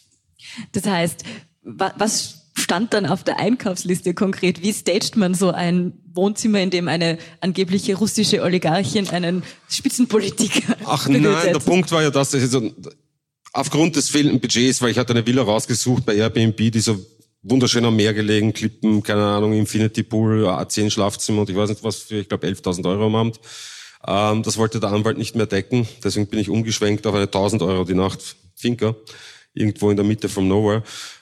Das heißt, was stand dann auf der Einkaufsliste konkret? Wie staged man so ein Wohnzimmer, in dem eine angebliche russische Oligarchin einen Spitzenpolitiker Ach nein, der Punkt war ja das, dass ich so, aufgrund des fehlenden Budgets, weil ich hatte eine Villa rausgesucht bei Airbnb, die so wunderschön am Meer gelegen, Klippen, keine Ahnung, Infinity Pool, A zehn Schlafzimmer und ich weiß nicht was für, ich glaube elftausend Euro am Abend. Ähm, das wollte der Anwalt nicht mehr decken, deswegen bin ich umgeschwenkt auf eine tausend Euro die Nacht Finca, irgendwo in der Mitte from nowhere.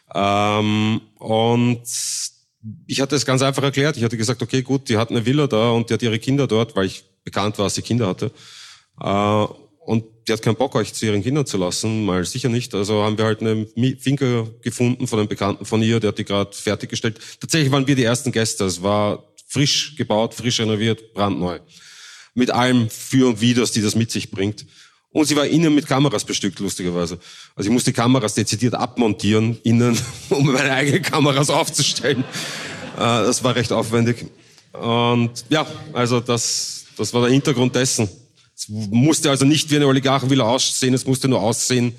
Ähm, und ich hatte es ganz einfach erklärt, ich hatte gesagt, okay, gut, die hat eine Villa da und die hat ihre Kinder dort, weil ich bekannt war, dass sie Kinder hatte. Äh, Und die hat keinen Bock, euch zu ihren Kindern zu lassen, mal sicher nicht. Also haben wir halt eine Finca gefunden von einem Bekannten von ihr, der hat die gerade fertiggestellt. Tatsächlich waren wir die ersten Gäste. Es war frisch gebaut, frisch renoviert, brandneu. Mit allem Für und Widers, die das mit sich bringt. Und sie war innen mit Kameras bestückt, lustigerweise. Also ich musste die Kameras dezidiert abmontieren, innen, um meine eigenen Kameras aufzustellen. Das war recht aufwendig. Und ja, also das, das war der Hintergrund dessen. Es musste also nicht wie eine Oligarchenvilla aussehen, es musste nur aussehen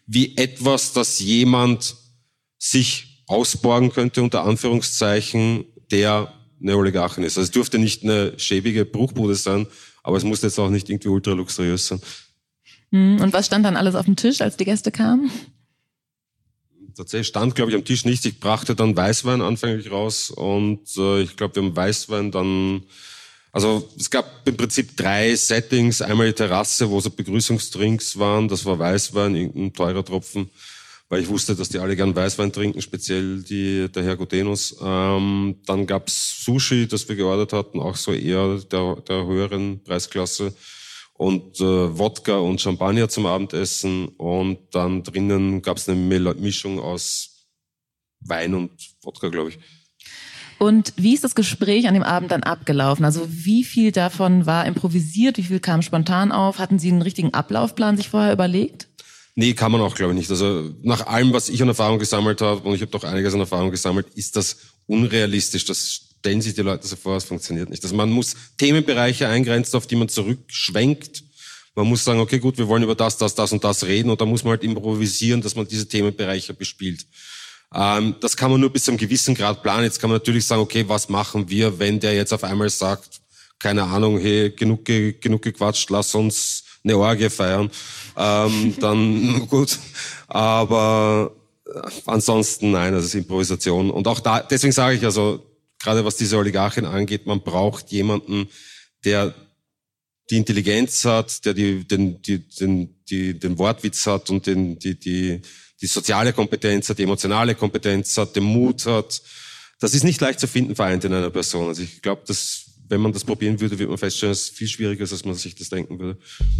wie etwas, das jemand sich ausborgen könnte, unter Anführungszeichen, der eine Oligarchin ist. Also es durfte nicht eine schäbige Bruchbude sein, aber es musste jetzt auch nicht irgendwie ultra luxuriös sein. Und was stand dann alles auf dem Tisch, als die Gäste kamen? Tatsächlich stand, glaube ich, am Tisch nichts. Ich brachte dann Weißwein anfänglich raus und äh, ich glaube, wir haben Weißwein dann... Also es gab im Prinzip drei Settings. Einmal die Terrasse, wo so Begrüßungsdrinks waren. Das war Weißwein, irgendein teurer Tropfen, weil ich wusste, dass die alle gern Weißwein trinken, speziell die, der Herr Gudenus. Ähm, dann gab's Sushi, das wir geordert hatten, auch so eher der, der höheren Preisklasse. Und äh, Wodka und Champagner zum Abendessen. Und dann drinnen gab's eine Mischung aus Wein und Wodka, glaube ich. Und wie ist das Gespräch an dem Abend dann abgelaufen? Also wie viel davon war improvisiert, wie viel kam spontan auf? Hatten Sie einen richtigen Ablaufplan sich vorher überlegt? Nee, kann man auch, glaube ich, nicht. Also nach allem, was ich an Erfahrung gesammelt habe, und ich habe doch einiges an Erfahrung gesammelt, ist das unrealistisch. Das stellen sich die Leute so vor, es funktioniert nicht. Also man muss Themenbereiche eingrenzen, auf die man zurückschwenkt. Man muss sagen, okay, gut, wir wollen über das, das, das und das reden, und da muss man halt improvisieren, dass man diese Themenbereiche bespielt. Ähm, das kann man nur bis zu einem gewissen Grad planen. Jetzt kann man natürlich sagen, okay, was machen wir, wenn der jetzt auf einmal sagt, keine Ahnung, hey, genug, ge, genug gequatscht, lass uns eine Orgie feiern. Ähm, dann gut. Aber ansonsten nein, das ist Improvisation. Und auch da, deswegen sage ich also, gerade was diese Oligarchin angeht, man braucht jemanden, der die Intelligenz hat, der die, den, die, den, die, den Wortwitz hat und den, die, die, die soziale Kompetenz hat, die emotionale Kompetenz hat, den Mut hat. Das ist nicht leicht zu finden, vereint in einer Person. Also ich glaube, dass, wenn man das probieren würde, wird man feststellen, es ist viel schwieriger, als man sich das denken würde.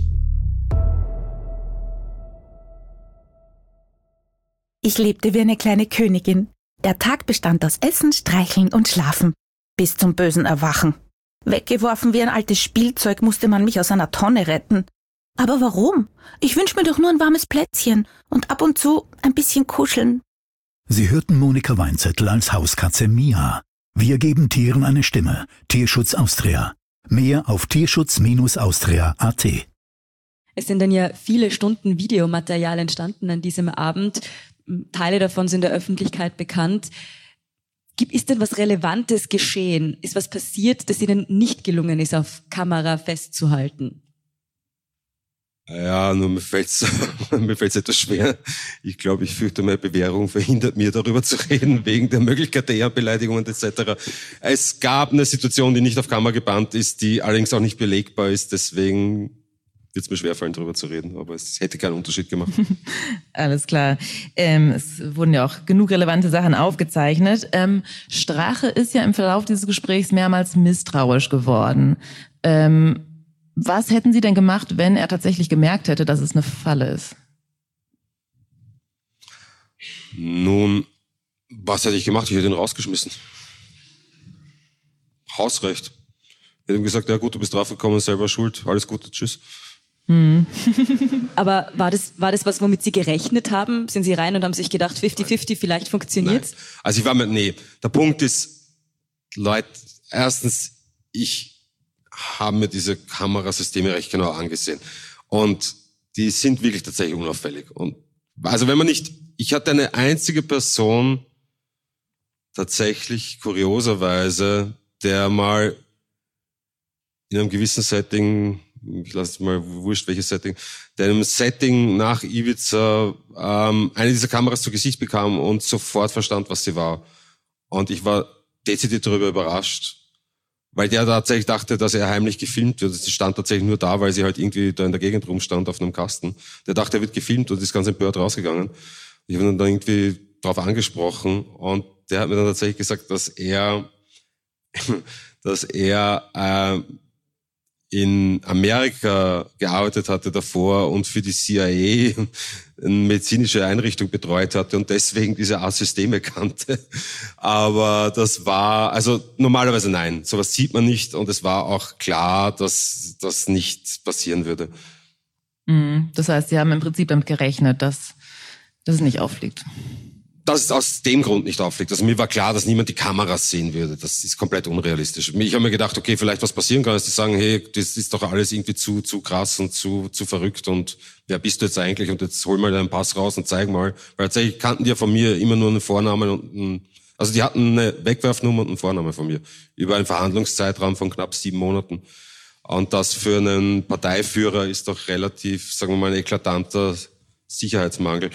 Ich lebte wie eine kleine Königin. Der Tag bestand aus Essen, Streicheln und Schlafen. Bis zum bösen Erwachen. Weggeworfen wie ein altes Spielzeug musste man mich aus einer Tonne retten. Aber warum? Ich wünsch mir doch nur ein warmes Plätzchen und ab und zu ein bisschen kuscheln. Sie hörten Monika Weinzettel als Hauskatze Mia. Wir geben Tieren eine Stimme. Tierschutz Austria. Mehr auf tierschutz austria punkt a t. Es sind dann ja viele Stunden Videomaterial entstanden an diesem Abend. Teile davon sind der Öffentlichkeit bekannt. Ist denn was Relevantes geschehen? Ist was passiert, das Ihnen nicht gelungen ist, auf Kamera festzuhalten? Ja, nur mir fällt's, mir fällt's etwas schwer. Ich glaube, ich fürchte, meine Bewährung verhindert mir, darüber zu reden, wegen der Möglichkeit der Ehrenbeleidigungen et cetera. Es gab eine Situation, die nicht auf Kamera gebannt ist, die allerdings auch nicht belegbar ist, deswegen wird es mir schwerfallen, darüber zu reden, aber es hätte keinen Unterschied gemacht. Alles klar. Ähm, es wurden ja auch genug relevante Sachen aufgezeichnet. Ähm, Strache ist ja im Verlauf dieses Gesprächs mehrmals misstrauisch geworden. Ähm, Was hätten Sie denn gemacht, wenn er tatsächlich gemerkt hätte, dass es eine Falle ist? Nun, was hätte ich gemacht? Ich hätte ihn rausgeschmissen. Hausrecht. Ich hätte ihm gesagt, ja gut, du bist draufgekommen, selber schuld, alles Gute, tschüss. Hm. Aber war das, war das was, womit Sie gerechnet haben? Sind Sie rein und haben sich gedacht, fifty fifty, vielleicht funktioniert's? Nein. Also ich war mit, nee. Der Punkt ist, Leute, erstens, ich haben mir diese Kamerasysteme recht genau angesehen. Und die sind wirklich tatsächlich unauffällig. Und also wenn man nicht, ich hatte eine einzige Person tatsächlich kurioserweise, der mal in einem gewissen Setting, ich lasse es mal wurscht, welches Setting, der in einem Setting nach Ibiza ähm, eine dieser Kameras zu Gesicht bekam und sofort verstand, was sie war. Und ich war dezidiert darüber überrascht, weil der tatsächlich dachte, dass er heimlich gefilmt wird. Sie stand tatsächlich nur da, weil sie halt irgendwie da in der Gegend rumstand auf einem Kasten. Der dachte, er wird gefilmt und ist ganz empört rausgegangen. Ich habe ihn dann irgendwie darauf angesprochen und der hat mir dann tatsächlich gesagt, dass er, dass er äh, in Amerika gearbeitet hatte davor und für die C I A eine medizinische Einrichtung betreut hatte und deswegen diese Art Systeme kannte. Aber das war, also normalerweise nein, sowas sieht man nicht und es war auch klar, dass das nicht passieren würde. Das heißt, Sie haben im Prinzip damit gerechnet, dass, dass es nicht auffliegt. dass es aus dem Grund nicht auffliegt. Also mir war klar, dass niemand die Kameras sehen würde. Das ist komplett unrealistisch. Ich habe mir gedacht, okay, vielleicht was passieren kann, dass die sagen, hey, das ist doch alles irgendwie zu zu krass und zu zu verrückt und wer bist du jetzt eigentlich? Und jetzt hol mal deinen Pass raus und zeig mal. Weil tatsächlich kannten die ja von mir immer nur einen Vornamen und einen, also die hatten eine Wegwerfnummer und einen Vornamen von mir. Über einen Verhandlungszeitraum von knapp sieben Monaten. Und das für einen Parteiführer ist doch relativ, sagen wir mal, ein eklatanter Sicherheitsmangel.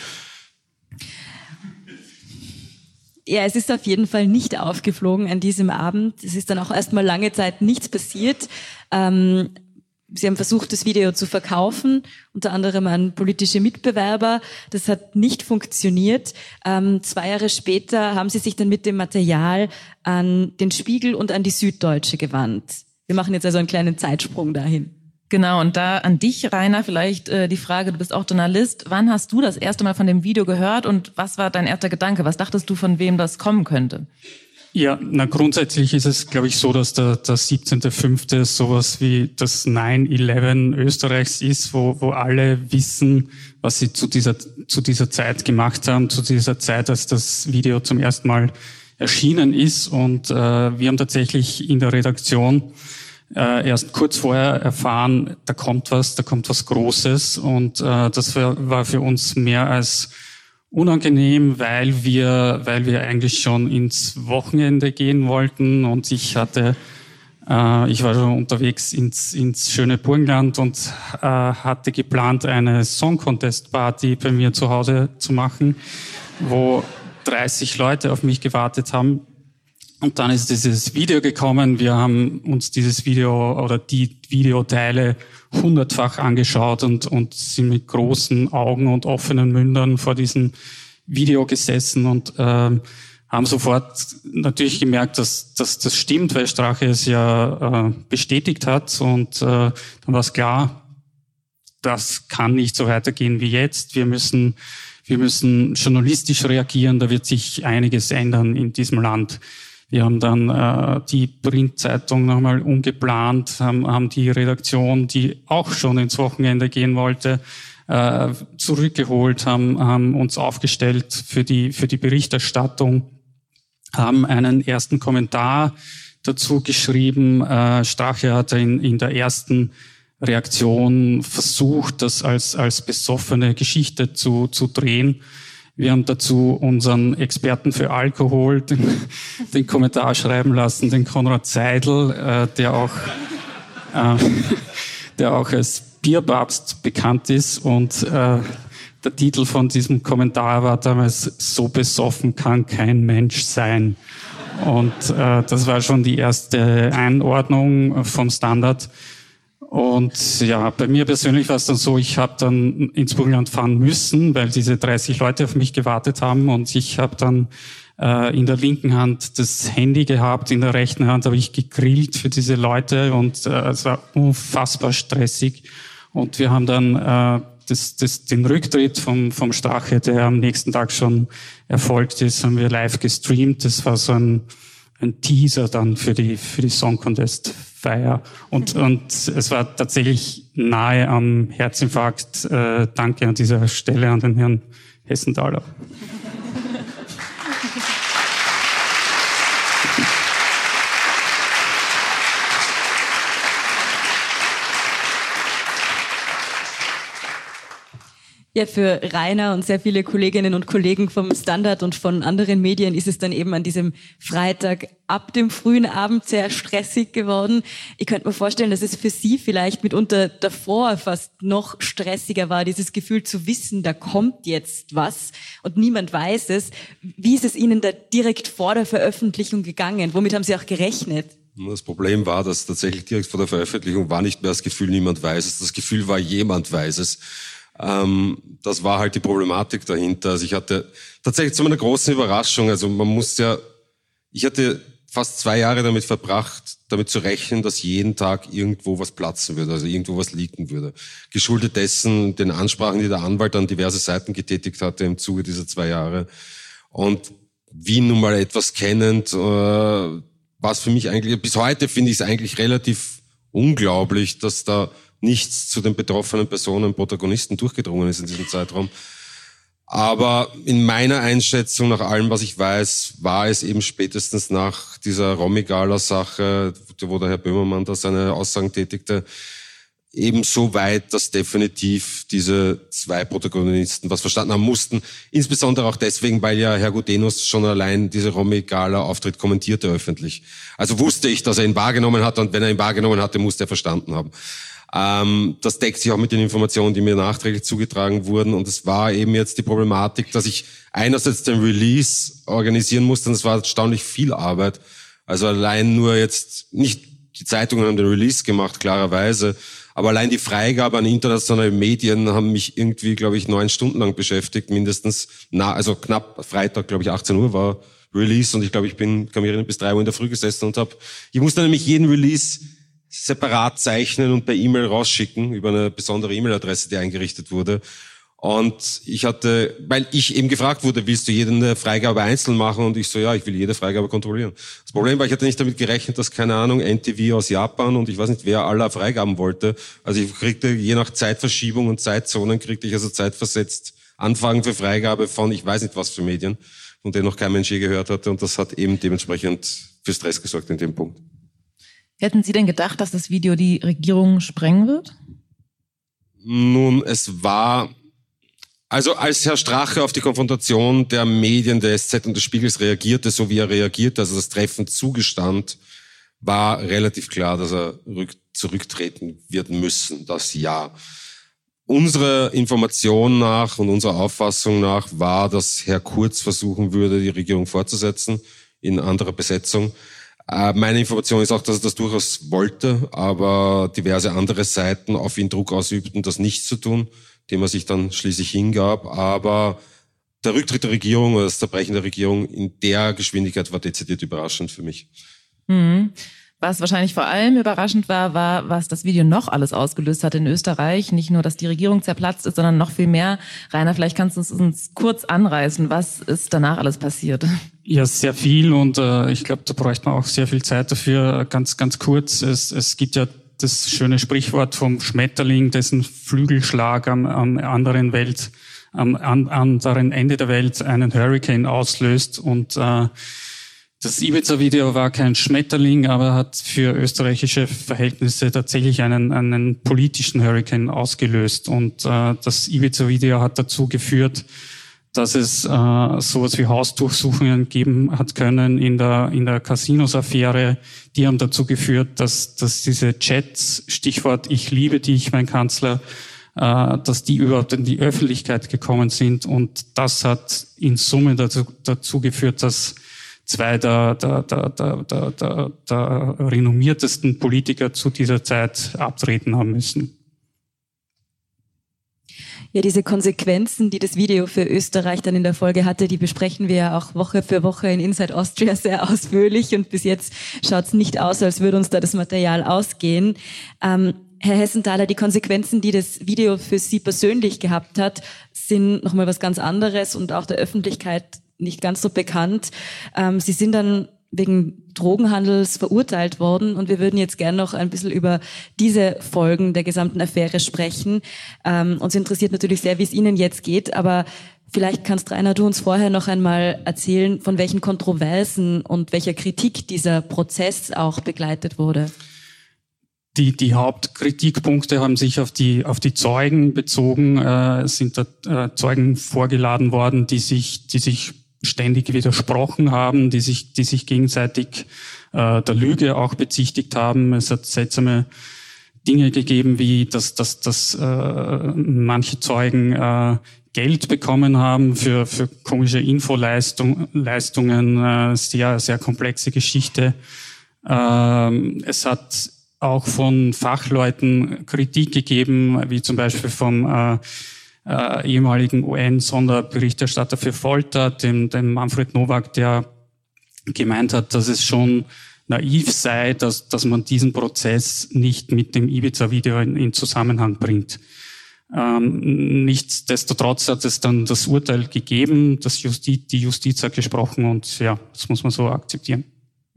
Ja, es ist auf jeden Fall nicht aufgeflogen an diesem Abend. Es ist dann auch erstmal lange Zeit nichts passiert. Ähm, Sie haben versucht, das Video zu verkaufen, unter anderem an politische Mitbewerber. Das hat nicht funktioniert. Ähm, zwei Jahre später haben Sie sich dann mit dem Material an den Spiegel und an die Süddeutsche gewandt. Wir machen jetzt also einen kleinen Zeitsprung dahin. Genau, und da an dich, Rainer, vielleicht äh, die Frage, du bist auch Journalist. Wann hast du das erste Mal von dem Video gehört und was war dein erster Gedanke? Was dachtest du, von wem das kommen könnte? Ja, na grundsätzlich ist es, glaube ich, so, dass der, der siebzehnter fünfte sowas wie das nine eleven Österreichs ist, wo, wo alle wissen, was sie zu dieser, zu dieser Zeit gemacht haben, zu dieser Zeit, als das Video zum ersten Mal erschienen ist. Und äh, wir haben tatsächlich in der Redaktion äh, erst kurz vorher erfahren, da kommt was, da kommt was Großes. Und äh, das war, war für uns mehr als unangenehm, weil wir, weil wir eigentlich schon ins Wochenende gehen wollten und ich hatte, äh, ich war schon unterwegs ins, ins schöne Burgenland und äh, hatte geplant, eine Song Contest Party bei mir zu Hause zu machen, wo dreißig Leute auf mich gewartet haben. Und dann ist dieses Video gekommen. Wir haben uns dieses Video oder die Videoteile hundertfach angeschaut und, und sind mit großen Augen und offenen Mündern vor diesem Video gesessen und äh, haben sofort natürlich gemerkt, dass, dass das stimmt, weil Strache es ja äh, bestätigt hat. Und äh, dann war es klar, das kann nicht so weitergehen wie jetzt. Wir müssen, wir müssen journalistisch reagieren. Da wird sich einiges ändern in diesem Land. Wir haben dann äh, die Printzeitung nochmal umgeplant, haben, haben die Redaktion, die auch schon ins Wochenende gehen wollte, äh, zurückgeholt, haben, haben uns aufgestellt für die, für die Berichterstattung, haben einen ersten Kommentar dazu geschrieben. Äh, Strache hat in, in der ersten Reaktion versucht, das als, als besoffene Geschichte zu, zu drehen. Wir haben dazu unseren Experten für Alkohol den, den Kommentar schreiben lassen, den Konrad Seidel, äh, der auch, äh, der auch als Bierpapst bekannt ist. Und äh, der Titel von diesem Kommentar war damals "So besoffen kann kein Mensch sein". Und äh, das war schon die erste Einordnung vom Standard. Und ja, bei mir persönlich war es dann so, ich habe dann ins Burgenland fahren müssen, weil diese dreißig Leute auf mich gewartet haben und ich habe dann äh, in der linken Hand das Handy gehabt, in der rechten Hand habe ich gegrillt für diese Leute und äh, es war unfassbar stressig. Und wir haben dann äh, das, das, den Rücktritt vom, vom Strache, der am nächsten Tag schon erfolgt ist, haben wir live gestreamt. Das war so ein ein Teaser dann für die für die Song Contest Feier und und es war tatsächlich nahe am Herzinfarkt. Äh, danke an dieser Stelle an den Herrn Hessenthaler. Ja, für Rainer und sehr viele Kolleginnen und Kollegen vom Standard und von anderen Medien ist es dann eben an diesem Freitag ab dem frühen Abend sehr stressig geworden. Ich könnte mir vorstellen, dass es für Sie vielleicht mitunter davor fast noch stressiger war, dieses Gefühl zu wissen, da kommt jetzt was und niemand weiß es. Wie ist es Ihnen da direkt vor der Veröffentlichung gegangen? Womit haben Sie auch gerechnet? Das Problem war, dass tatsächlich direkt vor der Veröffentlichung war nicht mehr das Gefühl, niemand weiß es. Das Gefühl war, jemand weiß es. Ähm, das war halt die Problematik dahinter. Also ich hatte tatsächlich zu meiner großen Überraschung, also man muss ja, ich hatte fast zwei Jahre damit verbracht, damit zu rechnen, dass jeden Tag irgendwo was platzen würde, also irgendwo was leaken würde. Geschuldet dessen, den Ansprachen, die der Anwalt an diverse Seiten getätigt hatte im Zuge dieser zwei Jahre. Und wie nun mal etwas kennend, äh, war es für mich eigentlich, bis heute finde ich es eigentlich relativ unglaublich, dass da nichts zu den betroffenen Personen, Protagonisten durchgedrungen ist in diesem Zeitraum. Aber in meiner Einschätzung, nach allem, was ich weiß, war es eben spätestens nach dieser Romy-Gala-Sache, wo der Herr Böhmermann da seine Aussagen tätigte, eben so weit, dass definitiv diese zwei Protagonisten was verstanden haben mussten. Insbesondere auch deswegen, weil ja Herr Gudenus schon allein diese Romy-Gala-Auftritt kommentierte öffentlich. Also wusste ich, dass er ihn wahrgenommen hat, und wenn er ihn wahrgenommen hatte, musste er verstanden haben. Ähm, das deckt sich auch mit den Informationen, die mir nachträglich zugetragen wurden. Und es war eben jetzt die Problematik, dass ich einerseits den Release organisieren musste, und es war erstaunlich viel Arbeit. Also allein nur jetzt, nicht die Zeitungen haben den Release gemacht, klarerweise, aber allein die Freigabe an internationale Medien haben mich irgendwie, glaube ich, neun Stunden lang beschäftigt, mindestens. Na, also knapp Freitag, glaube ich, achtzehn Uhr war Release, und ich glaube, ich bin, kann mich erinnern, bis drei Uhr in der Früh gesessen und habe, ich musste nämlich jeden Release separat zeichnen und per E-Mail rausschicken über eine besondere E-Mail-Adresse, die eingerichtet wurde. Und ich hatte, weil ich eben gefragt wurde, willst du jede Freigabe einzeln machen? Und ich so, ja, ich will jede Freigabe kontrollieren. Das Problem war, ich hatte nicht damit gerechnet, dass, keine Ahnung, N T V aus Japan und ich weiß nicht, wer aller Freigaben wollte. Also ich kriegte je nach Zeitverschiebung und Zeitzonen, kriegte ich also zeitversetzt Anfragen für Freigabe von, ich weiß nicht was für Medien, von denen noch kein Mensch je gehört hatte. Und das hat eben dementsprechend für Stress gesorgt in dem Punkt. Hätten Sie denn gedacht, dass das Video die Regierung sprengen wird? Nun, es war... Also als Herr Strache auf die Konfrontation der Medien, der S Z und des Spiegels reagierte, so wie er reagierte, also das Treffen zugestand, war relativ klar, dass er zurücktreten wird müssen, das ja. Unserer Information nach und unserer Auffassung nach war, dass Herr Kurz versuchen würde, die Regierung fortzusetzen in anderer Besetzung. Meine Information ist auch, dass er das durchaus wollte, aber diverse andere Seiten auf ihn Druck ausübten, das nicht zu tun, dem er sich dann schließlich hingab. Aber der Rücktritt der Regierung oder das Zerbrechen der Regierung in der Geschwindigkeit war dezidiert überraschend für mich. Mhm. Was wahrscheinlich vor allem überraschend war, war, was das Video noch alles ausgelöst hat in Österreich. Nicht nur, dass die Regierung zerplatzt ist, sondern noch viel mehr. Rainer, vielleicht kannst du uns kurz anreißen. Was ist danach alles passiert? Ja, sehr viel, und äh, ich glaube, da bräuchte man auch sehr viel Zeit dafür. Ganz, ganz kurz. Es, es gibt ja das schöne Sprichwort vom Schmetterling, dessen Flügelschlag am, am anderen Welt, am an, anderen Ende der Welt einen Hurricane auslöst. Und äh, das Ibiza-Video war kein Schmetterling, aber hat für österreichische Verhältnisse tatsächlich einen, einen politischen Hurricane ausgelöst. Und äh, das Ibiza-Video hat dazu geführt, dass es äh, sowas wie Hausdurchsuchungen geben hat können in der in der Casinos-Affäre. Die haben dazu geführt, dass dass diese Chats, Stichwort "Ich liebe dich, mein Kanzler", äh, dass die überhaupt in die Öffentlichkeit gekommen sind, und das hat in Summe dazu dazu geführt, dass zwei der der der der der, der, der renommiertesten Politiker zu dieser Zeit abtreten haben müssen. Ja, diese Konsequenzen, die das Video für Österreich dann in der Folge hatte, die besprechen wir ja auch Woche für Woche in Inside Austria sehr ausführlich, und bis jetzt schaut es nicht aus, als würde uns da das Material ausgehen. Ähm, Herr Hessenthaler, die Konsequenzen, die das Video für Sie persönlich gehabt hat, sind nochmal was ganz anderes und auch der Öffentlichkeit nicht ganz so bekannt. Ähm, Sie sind dann wegen Drogenhandels verurteilt worden, und wir würden jetzt gerne noch ein bisschen über diese Folgen der gesamten Affäre sprechen. Ähm, uns interessiert natürlich sehr, wie es Ihnen jetzt geht, aber vielleicht kannst, Rainer, du uns vorher noch einmal erzählen, von welchen Kontroversen und welcher Kritik dieser Prozess auch begleitet wurde. Die, die Hauptkritikpunkte haben sich auf die, auf die Zeugen bezogen. Äh, es sind da äh, Zeugen vorgeladen worden, die sich, die sich ständig widersprochen haben, die sich, die sich gegenseitig äh, der Lüge auch bezichtigt haben. Es hat seltsame Dinge gegeben, wie dass, dass, dass äh, manche Zeugen äh, Geld bekommen haben für, für komische Infoleistungen, äh, sehr, sehr komplexe Geschichte. Ähm, es hat auch von Fachleuten Kritik gegeben, wie zum Beispiel vom äh, Äh, ehemaligen U N-Sonderberichterstatter für Folter, dem, dem Manfred Nowak, der gemeint hat, dass es schon naiv sei, dass, dass man diesen Prozess nicht mit dem Ibiza-Video in, in Zusammenhang bringt. Ähm, nichtsdestotrotz hat es dann das Urteil gegeben, das Justiz, die Justiz hat gesprochen, und ja, das muss man so akzeptieren.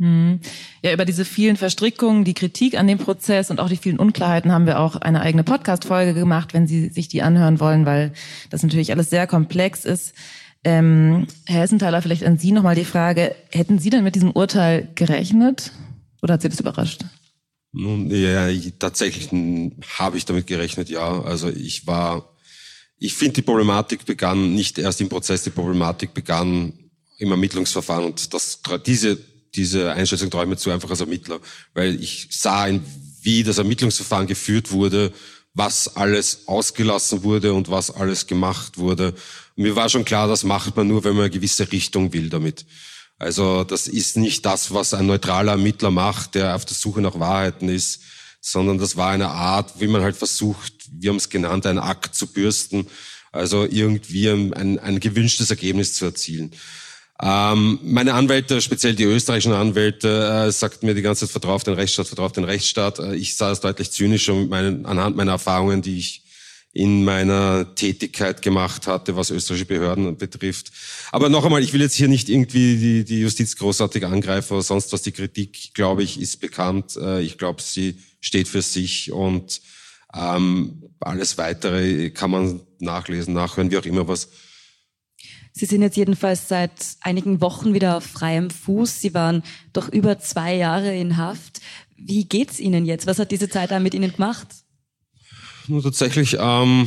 Ja, über diese vielen Verstrickungen, die Kritik an dem Prozess und auch die vielen Unklarheiten haben wir auch eine eigene Podcast-Folge gemacht, wenn Sie sich die anhören wollen, weil das natürlich alles sehr komplex ist. Ähm, Herr Hessenthaler, vielleicht an Sie nochmal die Frage, hätten Sie denn mit diesem Urteil gerechnet oder hat Sie das überrascht? Nun, ja, tatsächlich habe ich damit gerechnet, ja. Also ich war, ich finde, die Problematik begann nicht erst im Prozess, die Problematik begann im Ermittlungsverfahren und das, diese Diese Einschätzung traue ich mir zu, einfach als Ermittler, weil ich sah, wie das Ermittlungsverfahren geführt wurde, was alles ausgelassen wurde und was alles gemacht wurde. Und mir war schon klar, das macht man nur, wenn man eine gewisse Richtung will damit. Also das ist nicht das, was ein neutraler Ermittler macht, der auf der Suche nach Wahrheiten ist, sondern das war eine Art, wie man halt versucht, wir haben es genannt, einen Akt zu bürsten, also irgendwie ein, ein gewünschtes Ergebnis zu erzielen. Ähm, meine Anwälte, speziell die österreichischen Anwälte, äh, sagten mir die ganze Zeit, vertrau auf den Rechtsstaat, vertrau auf den Rechtsstaat. Äh, ich sah es deutlich zynischer mit meinen, anhand meiner Erfahrungen, die ich in meiner Tätigkeit gemacht hatte, was österreichische Behörden betrifft. Aber noch einmal, ich will jetzt hier nicht irgendwie die, die Justiz großartig angreifen oder sonst was. Die Kritik, glaube ich, ist bekannt. Äh, ich glaube, sie steht für sich und ähm, alles Weitere kann man nachlesen, nachhören, wie auch immer was. Sie sind jetzt jedenfalls seit einigen Wochen wieder auf freiem Fuß. Sie waren doch über zwei Jahre in Haft. Wie geht's Ihnen jetzt? Was hat diese Zeit da mit Ihnen gemacht? Nur tatsächlich, ähm,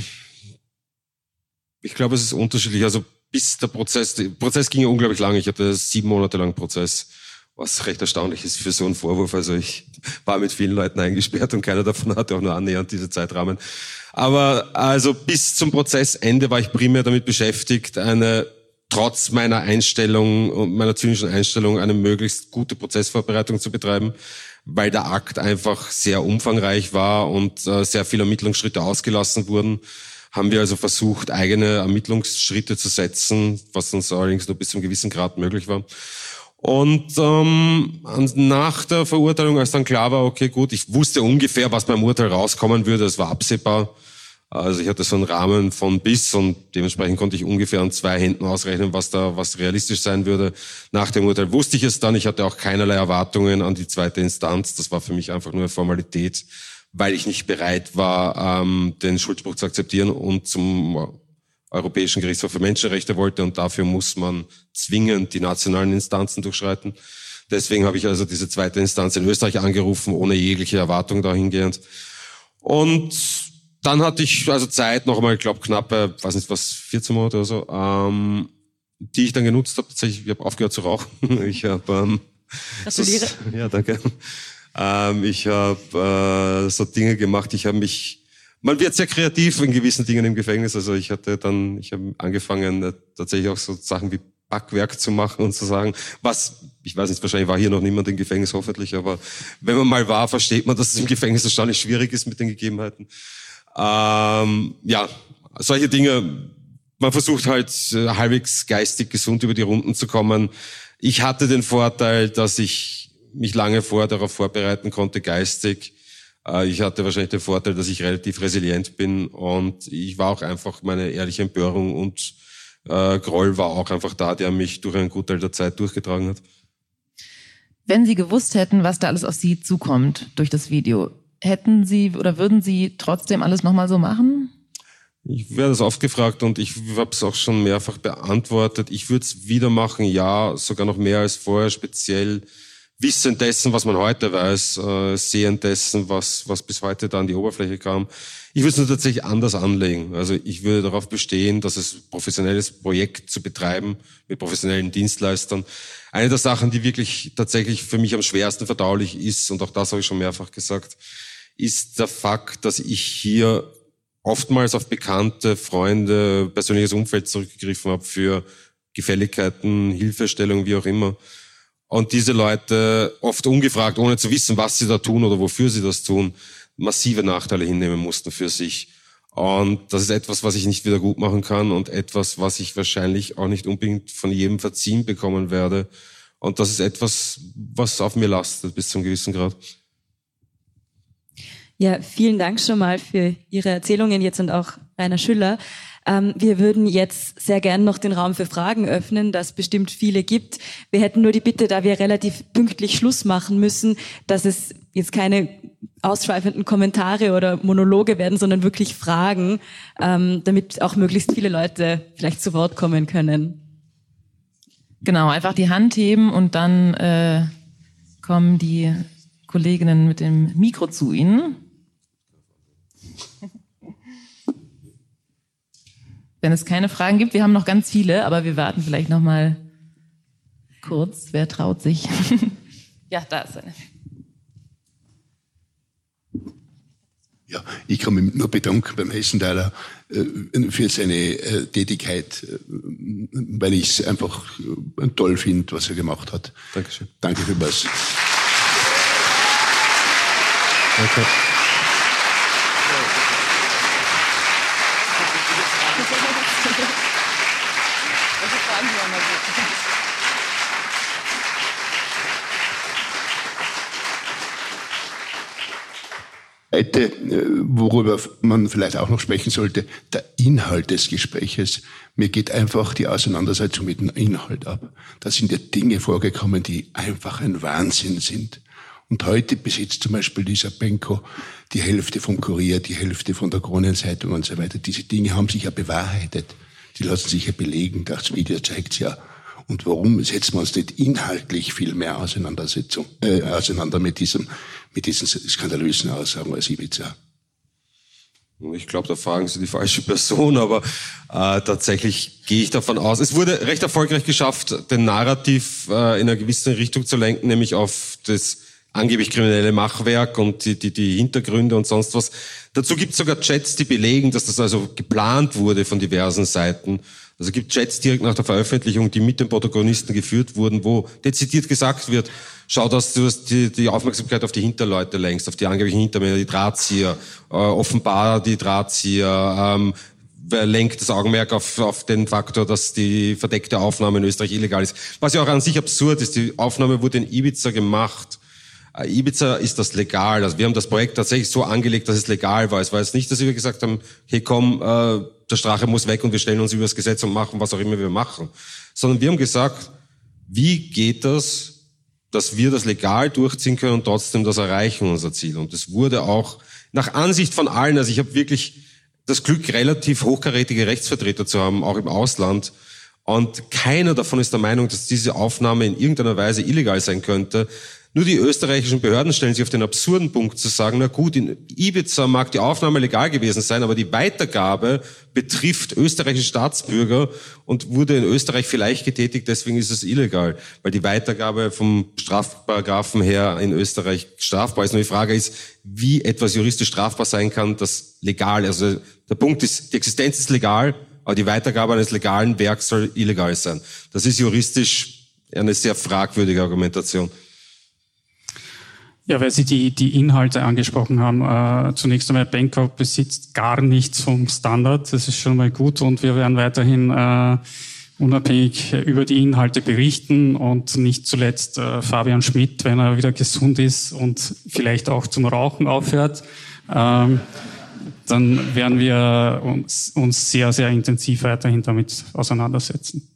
ich glaube, es ist unterschiedlich. Also bis der Prozess, der Prozess ging ja unglaublich lang. Ich hatte sieben Monate lang Prozess, was recht erstaunlich ist für so einen Vorwurf. Also ich war mit vielen Leuten eingesperrt und keiner davon hatte auch nur annähernd diese Zeitrahmen. Aber also bis zum Prozessende war ich primär damit beschäftigt, eine trotz meiner Einstellung und meiner zynischen Einstellung eine möglichst gute Prozessvorbereitung zu betreiben, weil der Akt einfach sehr umfangreich war und äh, sehr viele Ermittlungsschritte ausgelassen wurden. Haben wir also versucht, eigene Ermittlungsschritte zu setzen, was uns allerdings nur bis zu einem gewissen Grad möglich war. Und ähm, nach der Verurteilung, als dann klar war, okay, gut, ich wusste ungefähr, was beim Urteil rauskommen würde, es war absehbar. Also ich hatte so einen Rahmen von bis und dementsprechend konnte ich ungefähr an zwei Händen ausrechnen, was da was realistisch sein würde. Nach dem Urteil wusste ich es dann. Ich hatte auch keinerlei Erwartungen an die zweite Instanz. Das war für mich einfach nur eine Formalität, weil ich nicht bereit war, ähm, den Schuldspruch zu akzeptieren und zum Europäischen Gerichtshof für Menschenrechte wollte. Und dafür muss man zwingend die nationalen Instanzen durchschreiten. Deswegen habe ich also diese zweite Instanz in Österreich angerufen, ohne jegliche Erwartung dahingehend. Und dann hatte ich also Zeit, noch einmal, ich glaube, knappe, weiß nicht was, vierzehn Monate oder so, ähm, die ich dann genutzt habe. Tatsächlich, ich habe aufgehört zu rauchen. Ich habe ähm, Gratuliere. Das, ja, danke. Ähm, ich habe äh, so Dinge gemacht. Ich habe mich, man wird sehr kreativ in gewissen Dingen im Gefängnis. Also ich hatte dann, ich habe angefangen, äh, tatsächlich auch so Sachen wie Backwerk zu machen und zu sagen, was, ich weiß nicht, wahrscheinlich war hier noch niemand im Gefängnis, hoffentlich, aber wenn man mal war, versteht man, dass es im Gefängnis erstaunlich schwierig ist mit den Gegebenheiten. Ähm, ja, solche Dinge, man versucht halt äh, halbwegs geistig gesund über die Runden zu kommen. Ich hatte den Vorteil, dass ich mich lange vorher darauf vorbereiten konnte, geistig. Äh, ich hatte wahrscheinlich den Vorteil, dass ich relativ resilient bin und ich war auch einfach, meine ehrliche Empörung und äh, Groll war auch einfach da, der mich durch einen Gutteil der Zeit durchgetragen hat. Wenn Sie gewusst hätten, was da alles auf Sie zukommt durch das Video, hätten Sie oder würden Sie trotzdem alles nochmal so machen? Ich werde das oft gefragt und ich habe es auch schon mehrfach beantwortet. Ich würde es wieder machen, ja, sogar noch mehr als vorher, speziell wissend dessen, was man heute weiß, äh, sehend dessen, was, was bis heute da an die Oberfläche kam. Ich würde es nur tatsächlich anders anlegen. Also ich würde darauf bestehen, dass es ein professionelles Projekt zu betreiben mit professionellen Dienstleistern. Eine der Sachen, die wirklich tatsächlich für mich am schwersten verdaulich ist, und auch das habe ich schon mehrfach gesagt, ist der Fakt, dass ich hier oftmals auf Bekannte, Freunde, persönliches Umfeld zurückgegriffen habe für Gefälligkeiten, Hilfestellung, wie auch immer. Und diese Leute oft ungefragt, ohne zu wissen, was sie da tun oder wofür sie das tun, massive Nachteile hinnehmen mussten für sich. Und das ist etwas, was ich nicht wieder gut machen kann und etwas, was ich wahrscheinlich auch nicht unbedingt von jedem verziehen bekommen werde. Und das ist etwas, was auf mir lastet bis zum gewissen Grad. Ja, vielen Dank schon mal für Ihre Erzählungen jetzt und auch Rainer Schüller. Ähm, wir würden jetzt sehr gern noch den Raum für Fragen öffnen, das bestimmt viele gibt. Wir hätten nur die Bitte, da wir relativ pünktlich Schluss machen müssen, dass es jetzt keine ausschweifenden Kommentare oder Monologe werden, sondern wirklich Fragen, ähm, damit auch möglichst viele Leute vielleicht zu Wort kommen können. Genau, einfach die Hand heben und dann äh, kommen die Kolleginnen mit dem Mikro zu Ihnen. Wenn es keine Fragen gibt, wir haben noch ganz viele, aber wir warten vielleicht noch mal kurz. Wer traut sich? Ja, da ist eine. Ja, ich kann mich nur bedanken beim Hessenthaler äh, für seine äh, Tätigkeit, äh, weil ich es einfach äh, toll finde, was er gemacht hat. Dankeschön. Danke vielmals. Danke. Heute, worüber man vielleicht auch noch sprechen sollte, der Inhalt des Gespräches. Mir geht einfach die Auseinandersetzung mit dem Inhalt ab. Da sind ja Dinge vorgekommen, die einfach ein Wahnsinn sind. Und heute besitzt zum Beispiel dieser Benko die Hälfte vom Kurier, die Hälfte von der Kronenzeitung und so weiter. Diese Dinge haben sich ja bewahrheitet. Die lassen sich ja belegen. Das Video zeigt's ja. Und warum setzen wir uns nicht inhaltlich viel mehr Auseinandersetzung, äh, auseinander mit diesem, mit diesen skandalösen Aussagen aus Ibiza? Ich glaube, da fragen Sie die falsche Person, aber äh, tatsächlich gehe ich davon aus. Es wurde recht erfolgreich geschafft, den Narrativ äh, in einer gewissen Richtung zu lenken, nämlich auf das angeblich kriminelle Machwerk und die, die, die Hintergründe und sonst was. Dazu gibt es sogar Chats, die belegen, dass das also geplant wurde von diversen Seiten. Also es gibt Chats direkt nach der Veröffentlichung, die mit den Protagonisten geführt wurden, wo dezidiert gesagt wird, schau, dass du die, die Aufmerksamkeit auf die Hinterleute lenkst, auf die angeblichen Hintermänner, die Drahtzieher, äh, offenbar die Drahtzieher, ähm, lenkt das Augenmerk auf, auf den Faktor, dass die verdeckte Aufnahme in Österreich illegal ist. Was ja auch an sich absurd ist, die Aufnahme wurde in Ibiza gemacht. Äh, Ibiza ist das legal. Also wir haben das Projekt tatsächlich so angelegt, dass es legal war. Es war jetzt nicht, dass wir gesagt haben, hey komm, äh, der Strache muss weg und wir stellen uns über das Gesetz und machen, was auch immer wir machen. Sondern wir haben gesagt, wie geht das, dass wir das legal durchziehen können und trotzdem das erreichen, unser Ziel. Und das wurde auch nach Ansicht von allen, also ich habe wirklich das Glück, relativ hochkarätige Rechtsvertreter zu haben, auch im Ausland. Und keiner davon ist der Meinung, dass diese Aufnahme in irgendeiner Weise illegal sein könnte. Nur die österreichischen Behörden stellen sich auf den absurden Punkt zu sagen, na gut, in Ibiza mag die Aufnahme legal gewesen sein, aber die Weitergabe betrifft österreichische Staatsbürger und wurde in Österreich vielleicht getätigt, deswegen ist es illegal, weil die Weitergabe vom Strafparagraphen her in Österreich strafbar ist. Nur die Frage ist, wie etwas juristisch strafbar sein kann, das legal, also der Punkt ist, die Existenz ist legal, aber die Weitergabe eines legalen Werks soll illegal sein. Das ist juristisch eine sehr fragwürdige Argumentation. Ja, weil Sie die, die Inhalte angesprochen haben. Äh, zunächst einmal, Benko besitzt gar nichts vom Standard. Das ist schon mal gut und wir werden weiterhin äh, unabhängig über die Inhalte berichten und nicht zuletzt äh, Fabian Schmidt, wenn er wieder gesund ist und vielleicht auch zum Rauchen aufhört, ähm, dann werden wir uns, uns sehr, sehr intensiv weiterhin damit auseinandersetzen.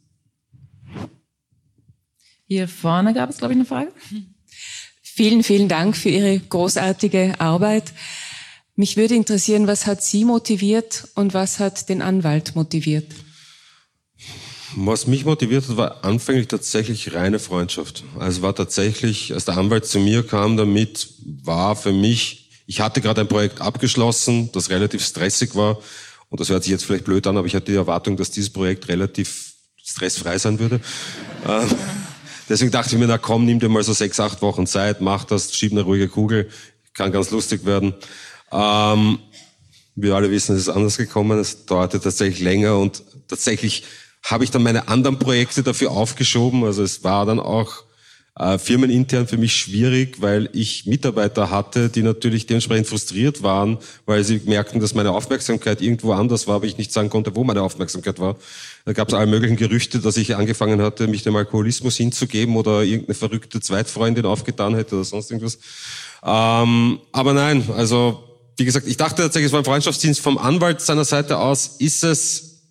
Hier vorne gab es, glaube ich, eine Frage. Vielen, vielen Dank für Ihre großartige Arbeit. Mich würde interessieren, was hat Sie motiviert und was hat den Anwalt motiviert? Was mich motiviert hat, war anfänglich tatsächlich reine Freundschaft. Also war tatsächlich, als der Anwalt zu mir kam damit, war für mich, ich hatte gerade ein Projekt abgeschlossen, das relativ stressig war. Und das hört sich jetzt vielleicht blöd an, aber ich hatte die Erwartung, dass dieses Projekt relativ stressfrei sein würde. Deswegen dachte ich mir, na komm, nimm dir mal so sechs, acht Wochen Zeit, mach das, schieb eine ruhige Kugel, kann ganz lustig werden. Ähm, wir alle wissen, es ist anders gekommen, es dauerte tatsächlich länger und tatsächlich habe ich dann meine anderen Projekte dafür aufgeschoben. Also es war dann auch äh, firmenintern für mich schwierig, weil ich Mitarbeiter hatte, die natürlich dementsprechend frustriert waren, weil sie merkten, dass meine Aufmerksamkeit irgendwo anders war, aber ich nicht sagen konnte, wo meine Aufmerksamkeit war. Da gab es alle möglichen Gerüchte, dass ich angefangen hatte, mich dem Alkoholismus hinzugeben oder irgendeine verrückte Zweitfreundin aufgetan hätte oder sonst irgendwas. Ähm, aber nein, also wie gesagt, ich dachte tatsächlich, es war ein Freundschaftsdienst vom Anwalt seiner Seite aus. Ist es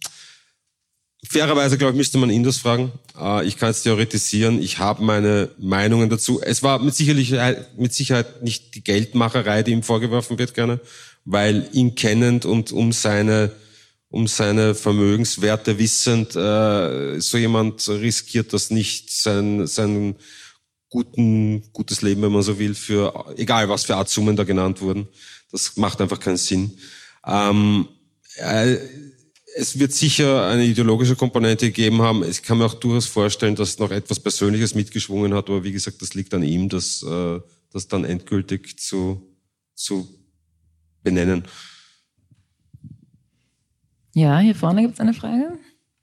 Fairerweise, glaube ich, müsste man ihn das fragen. Ich kann es theoretisieren. Ich habe meine Meinungen dazu. Es war mit Sicherheit, mit Sicherheit nicht die Geldmacherei, die ihm vorgeworfen wird, gerne, weil ihn kennend und um seine, um seine Vermögenswerte wissend, äh, so jemand riskiert das nicht, sein, sein guten, gutes Leben, wenn man so will, für, egal was für Art Summen da genannt wurden. Das macht einfach keinen Sinn. Ähm, äh, Es wird sicher eine ideologische Komponente gegeben haben. Ich kann mir auch durchaus vorstellen, dass noch etwas Persönliches mitgeschwungen hat. Aber wie gesagt, das liegt an ihm, das, das dann endgültig zu, zu benennen. Ja, hier vorne gibt es eine Frage.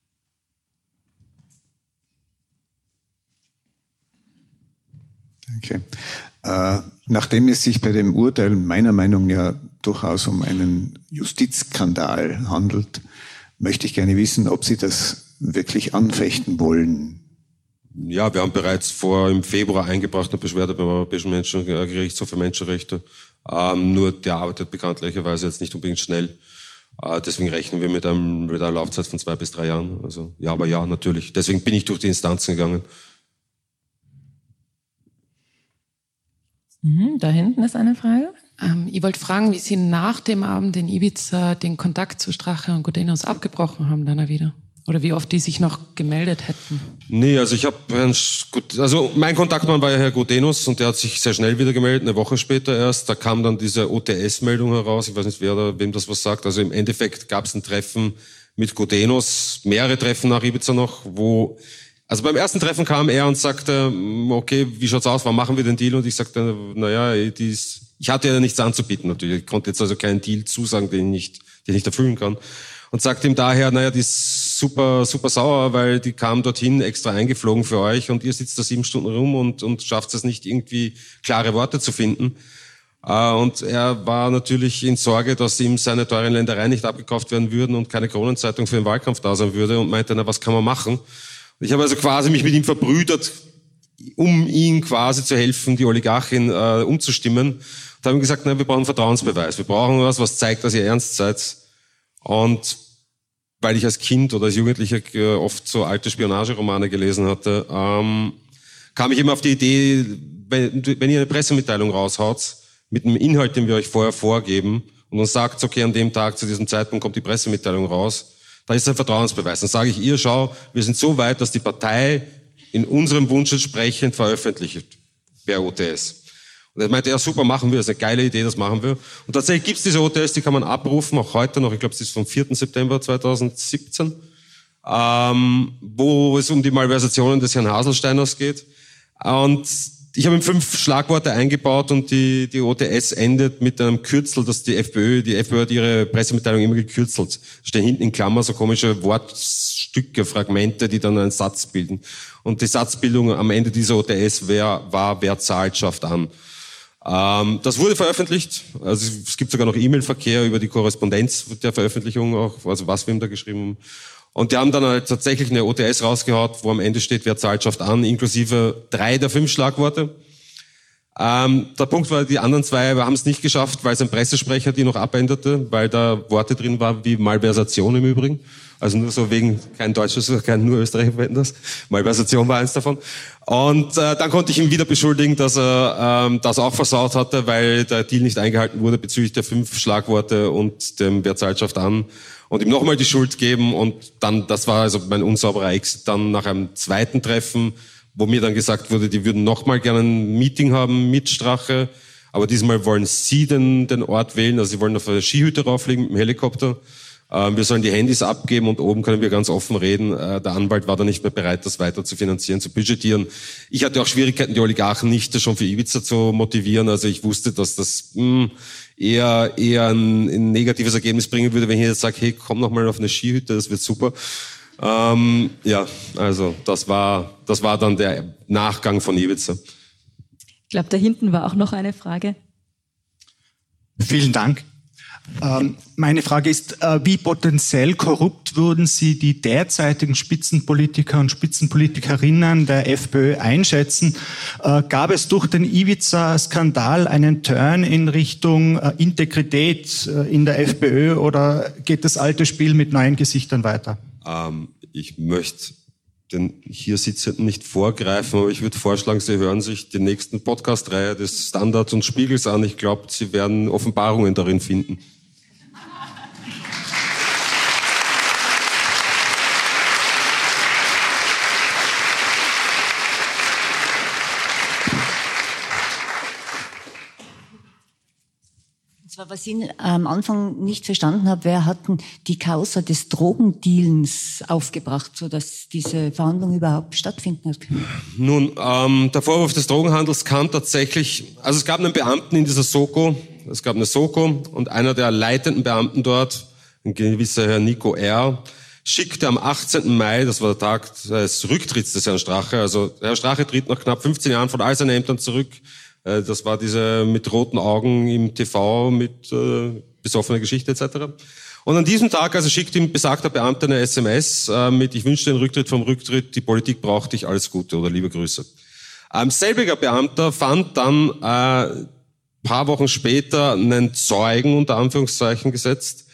Danke. Äh, nachdem es sich bei dem Urteil meiner Meinung nach ja durchaus um einen Justizskandal handelt, möchte ich gerne wissen, ob Sie das wirklich anfechten wollen. Ja, wir haben bereits vor im Februar eingebracht eine Beschwerde beim Europäischen Menschengerichtshof für Menschenrechte. Ähm, nur der arbeitet bekanntlicherweise jetzt nicht unbedingt schnell. Äh, deswegen rechnen wir mit, einem, mit einer Laufzeit von zwei bis drei Jahren. Also ja, aber ja, natürlich. Deswegen bin ich durch die Instanzen gegangen. Mhm, da hinten ist eine Frage. Ähm, ich wollte fragen, wie Sie nach dem Abend in Ibiza den Kontakt zu Strache und Gudenus abgebrochen haben, dann wieder. Oder wie oft die sich noch gemeldet hätten? Nee, also ich habe also mein Kontaktmann war ja Herr Gudenus und der hat sich sehr schnell wieder gemeldet, eine Woche später erst. Da kam dann diese O T S-Meldung heraus. Ich weiß nicht, wer da, wem das was sagt. Also im Endeffekt gab es ein Treffen mit Gudenus, mehrere Treffen nach Ibiza noch, wo also beim ersten Treffen kam er und sagte, okay, wie schaut's aus, wann machen wir den Deal? Und ich sagte, naja, dies, ich hatte ja nichts anzubieten natürlich. Ich konnte jetzt also keinen Deal zusagen, den ich nicht, den ich nicht erfüllen kann. Und sagte ihm daher, naja, die ist super, super sauer, weil die kam dorthin extra eingeflogen für euch und ihr sitzt da sieben Stunden rum und, und schafft es nicht irgendwie klare Worte zu finden. Und er war natürlich in Sorge, dass ihm seine teuren Ländereien nicht abgekauft werden würden und keine Kronenzeitung für den Wahlkampf da sein würde und meinte, na, was kann man machen? Ich habe also quasi mich mit ihm verbrüdert, um ihn quasi zu helfen, die Oligarchin äh, umzustimmen. Und habe ihm gesagt, na, wir brauchen einen Vertrauensbeweis. Wir brauchen was, was zeigt, dass ihr ernst seid. Und weil ich als Kind oder als Jugendlicher äh, oft so alte Spionageromane gelesen hatte, ähm, kam ich immer auf die Idee, wenn, wenn ihr eine Pressemitteilung raushaut, mit einem Inhalt, den wir euch vorher vorgeben, und dann sagt, okay, an dem Tag, zu diesem Zeitpunkt kommt die Pressemitteilung raus, da ist ein Vertrauensbeweis. Dann sage ich ihr, schau, wir sind so weit, dass die Partei in unserem Wunsch entsprechend veröffentlicht per O T S. Und er meinte, ja super, machen wir, das ist eine geile Idee, das machen wir. Und tatsächlich gibt's diese O T S, die kann man abrufen, auch heute noch, ich glaube, es ist vom vierten September zweitausendsiebzehn, ähm, wo es um die Malversationen des Herrn Haselsteiners geht. Und ich habe ihm fünf Schlagworte eingebaut und die, die O T S endet mit einem Kürzel, dass die FPÖ, die FPÖ hat ihre Pressemitteilung immer gekürzelt. Da stehen hinten in Klammer so komische Wortstücke, Fragmente, die dann einen Satz bilden. Und die Satzbildung am Ende dieser O T S wär, war, wer zahlt, schafft an. Ähm, das wurde veröffentlicht. Also es gibt sogar noch E-Mail-Verkehr über die Korrespondenz der Veröffentlichung auch, also was wir ihm da geschrieben haben. Und die haben dann halt tatsächlich eine O T S rausgehaut, wo am Ende steht, wer zahlt, schafft an, inklusive drei der fünf Schlagworte. Ähm, der Punkt war, die anderen zwei haben es nicht geschafft, weil es ein Pressesprecher die noch abänderte, weil da Worte drin waren wie Malversation im Übrigen. Also nur so wegen, kein deutsches, kein nur Österreicher verwenden das. Malversation war eins davon. Und äh, dann konnte ich ihn wieder beschuldigen, dass er ähm, das auch versaut hatte, weil der Deal nicht eingehalten wurde bezüglich der fünf Schlagworte und dem wer zahlt, schafft an. Und ihm nochmal die Schuld geben und dann, das war also mein unsauberer Exit, dann nach einem zweiten Treffen, wo mir dann gesagt wurde, die würden nochmal gerne ein Meeting haben mit Strache, aber diesmal wollen sie den, den Ort wählen, also sie wollen auf eine Skihütte rauflegen mit dem Helikopter. Wir sollen die Handys abgeben und oben können wir ganz offen reden. Der Anwalt war dann nicht mehr bereit, das weiter zu finanzieren, zu budgetieren. Ich hatte auch Schwierigkeiten, die Oligarchen nicht schon für Ibiza zu motivieren. Also ich wusste, dass das mh, eher eher ein, ein negatives Ergebnis bringen würde, wenn ich jetzt sage, hey, komm noch mal auf eine Skihütte, das wird super. Ähm, ja, also das war das war dann der Nachgang von Ibiza. Ich glaube, da hinten war auch noch eine Frage. Vielen Dank. Ähm, meine Frage ist, äh, wie potenziell korrupt würden Sie die derzeitigen Spitzenpolitiker und Spitzenpolitikerinnen der FPÖ einschätzen? Äh, gab es durch den Ibiza-Skandal einen Turn in Richtung äh, Integrität äh, in der FPÖ oder geht das alte Spiel mit neuen Gesichtern weiter? Ähm, ich möchte den hier Sitzenden nicht vorgreifen, aber ich würde vorschlagen, Sie hören sich die nächsten Podcast-Reihe des Standards und Spiegels an. Ich glaube, Sie werden Offenbarungen darin finden. Was ich am Anfang nicht verstanden habe, wer hat denn die Causa des Drogendealens aufgebracht, sodass diese Verhandlung überhaupt stattfinden hat können? Nun, ähm, der Vorwurf des Drogenhandels kam tatsächlich, also es gab einen Beamten in dieser Soko, es gab eine Soko und einer der leitenden Beamten dort, ein gewisser Herr Nico R., schickte am achtzehnten Mai, das war der Tag des Rücktritts des Herrn Strache, also der Herr Strache tritt nach knapp fünfzehn Jahren von all seinen Ämtern zurück. Das war diese mit roten Augen im T V, mit äh, besoffener Geschichte et cetera. Und an diesem Tag also schickt ihm besagter Beamter eine S M S äh, mit ich wünsche den Rücktritt vom Rücktritt, die Politik braucht dich, alles Gute oder liebe Grüße. Ein selbiger Beamter fand dann äh, paar Wochen später einen Zeugen unter Anführungszeichen gesetzt,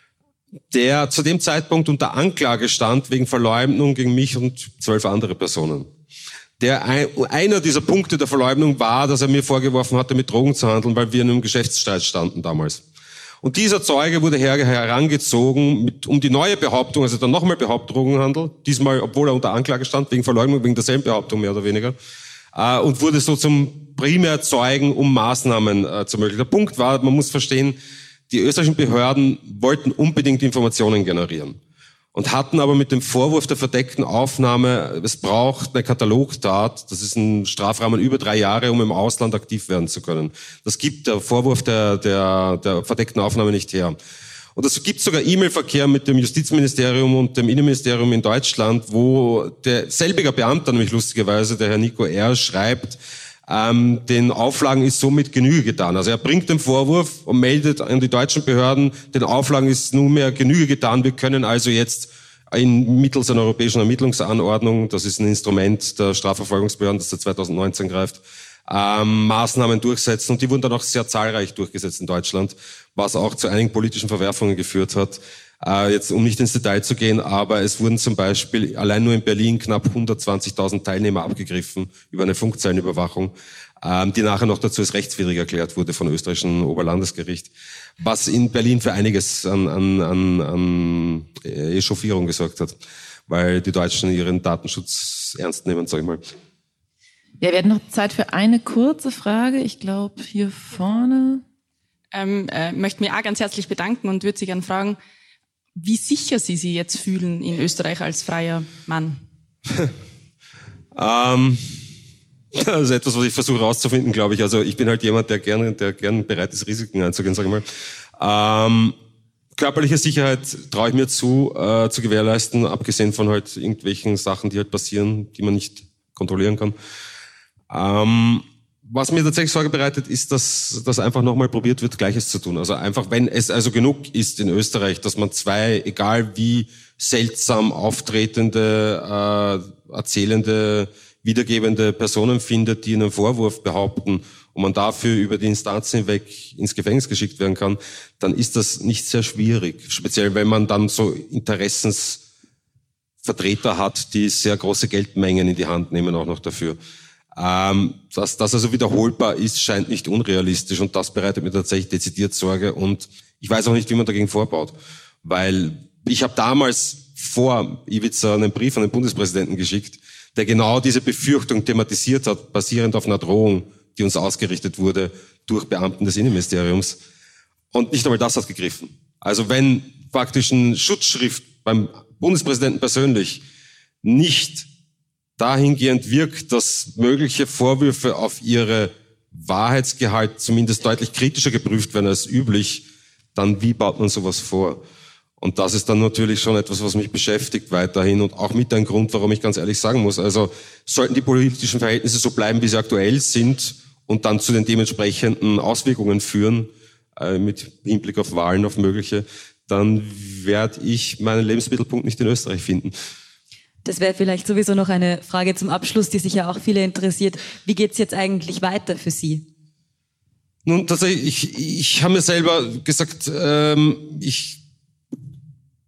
der zu dem Zeitpunkt unter Anklage stand wegen Verleumdung gegen mich und zwölf andere Personen. Der ein, einer dieser Punkte der Verleumdung war, dass er mir vorgeworfen hatte, mit Drogen zu handeln, weil wir in einem Geschäftsstreit standen damals. Und dieser Zeuge wurde her, herangezogen, mit, um die neue Behauptung, also dann nochmal Behauptung Drogenhandel, diesmal, obwohl er unter Anklage stand, wegen Verleumdung, wegen derselben Behauptung mehr oder weniger, äh, und wurde so zum Primärzeugen, um Maßnahmen äh, zu ermöglichen. Der Punkt war, man muss verstehen, die österreichischen Behörden wollten unbedingt Informationen generieren. Und hatten aber mit dem Vorwurf der verdeckten Aufnahme, es braucht eine Katalogtat, das ist ein Strafrahmen über drei Jahre, um im Ausland aktiv werden zu können. Das gibt der Vorwurf der, der, der verdeckten Aufnahme nicht her. Und es gibt sogar E-Mail-Verkehr mit dem Justizministerium und dem Innenministerium in Deutschland, wo der selbiger Beamter, nämlich lustigerweise der Herr Nico R., schreibt, Ähm, den Auflagen ist somit Genüge getan. Also er bringt den Vorwurf und meldet an die deutschen Behörden, den Auflagen ist nunmehr Genüge getan. Wir können also jetzt in, mittels einer europäischen Ermittlungsanordnung, das ist ein Instrument der Strafverfolgungsbehörden, das seit zweitausendneunzehn greift, ähm, Maßnahmen durchsetzen. Und die wurden dann auch sehr zahlreich durchgesetzt in Deutschland, was auch zu einigen politischen Verwerfungen geführt hat. Äh, jetzt, um nicht ins Detail zu gehen, aber es wurden zum Beispiel allein nur in Berlin knapp hundertzwanzigtausend Teilnehmer abgegriffen über eine Funkzellenüberwachung, ähm, die nachher noch dazu als rechtswidrig erklärt wurde von österreichischen Oberlandesgericht, was in Berlin für einiges an, an, an, an Echauffierung gesorgt hat, weil die Deutschen ihren Datenschutz ernst nehmen, sag ich mal. Ja, wir hatten noch Zeit für eine kurze Frage. Ich glaube, hier vorne. Ähm, äh, möchte mich auch ganz herzlich bedanken und würde Sie gerne fragen, wie sicher Sie sich jetzt fühlen in Österreich als freier Mann? ähm, das ist etwas, was ich versuche herauszufinden, glaube ich. Also ich bin halt jemand, der gerne, der gern bereit ist, Risiken einzugehen, sage ich mal. Ähm, körperliche Sicherheit traue ich mir zu, äh, zu gewährleisten, abgesehen von halt irgendwelchen Sachen, die halt passieren, die man nicht kontrollieren kann. Ähm, Was mir tatsächlich Sorge bereitet, ist, dass, dass einfach nochmal probiert wird, Gleiches zu tun. Also einfach, wenn es also genug ist in Österreich, dass man zwei, egal wie seltsam auftretende, äh, erzählende, wiedergebende Personen findet, die einen Vorwurf behaupten und man dafür über die Instanzen hinweg ins Gefängnis geschickt werden kann, dann ist das nicht sehr schwierig. Speziell, wenn man dann so Interessensvertreter hat, die sehr große Geldmengen in die Hand nehmen, auch noch dafür. Ähm, dass das also wiederholbar ist, scheint nicht unrealistisch und das bereitet mir tatsächlich dezidiert Sorge und ich weiß auch nicht, wie man dagegen vorbaut, weil ich habe damals vor Ibiza einen Brief an den Bundespräsidenten geschickt, der genau diese Befürchtung thematisiert hat, basierend auf einer Drohung, die uns ausgerichtet wurde durch Beamten des Innenministeriums und nicht einmal das hat gegriffen. Also wenn praktisch eine Schutzschrift beim Bundespräsidenten persönlich nicht dahingehend wirkt, dass mögliche Vorwürfe auf ihre Wahrheitsgehalt zumindest deutlich kritischer geprüft werden als üblich, dann wie baut man sowas vor? Und das ist dann natürlich schon etwas, was mich beschäftigt weiterhin und auch mit ein Grund, warum ich ganz ehrlich sagen muss, also sollten die politischen Verhältnisse so bleiben, wie sie aktuell sind und dann zu den dementsprechenden Auswirkungen führen, äh, mit Hinblick auf Wahlen, auf mögliche, dann werde ich meinen Lebensmittelpunkt nicht in Österreich finden. Das wäre vielleicht sowieso noch eine Frage zum Abschluss, die sich ja auch viele interessiert. Wie geht's jetzt eigentlich weiter für Sie? Nun, tatsächlich, ich, ich habe mir selber gesagt, ähm, ich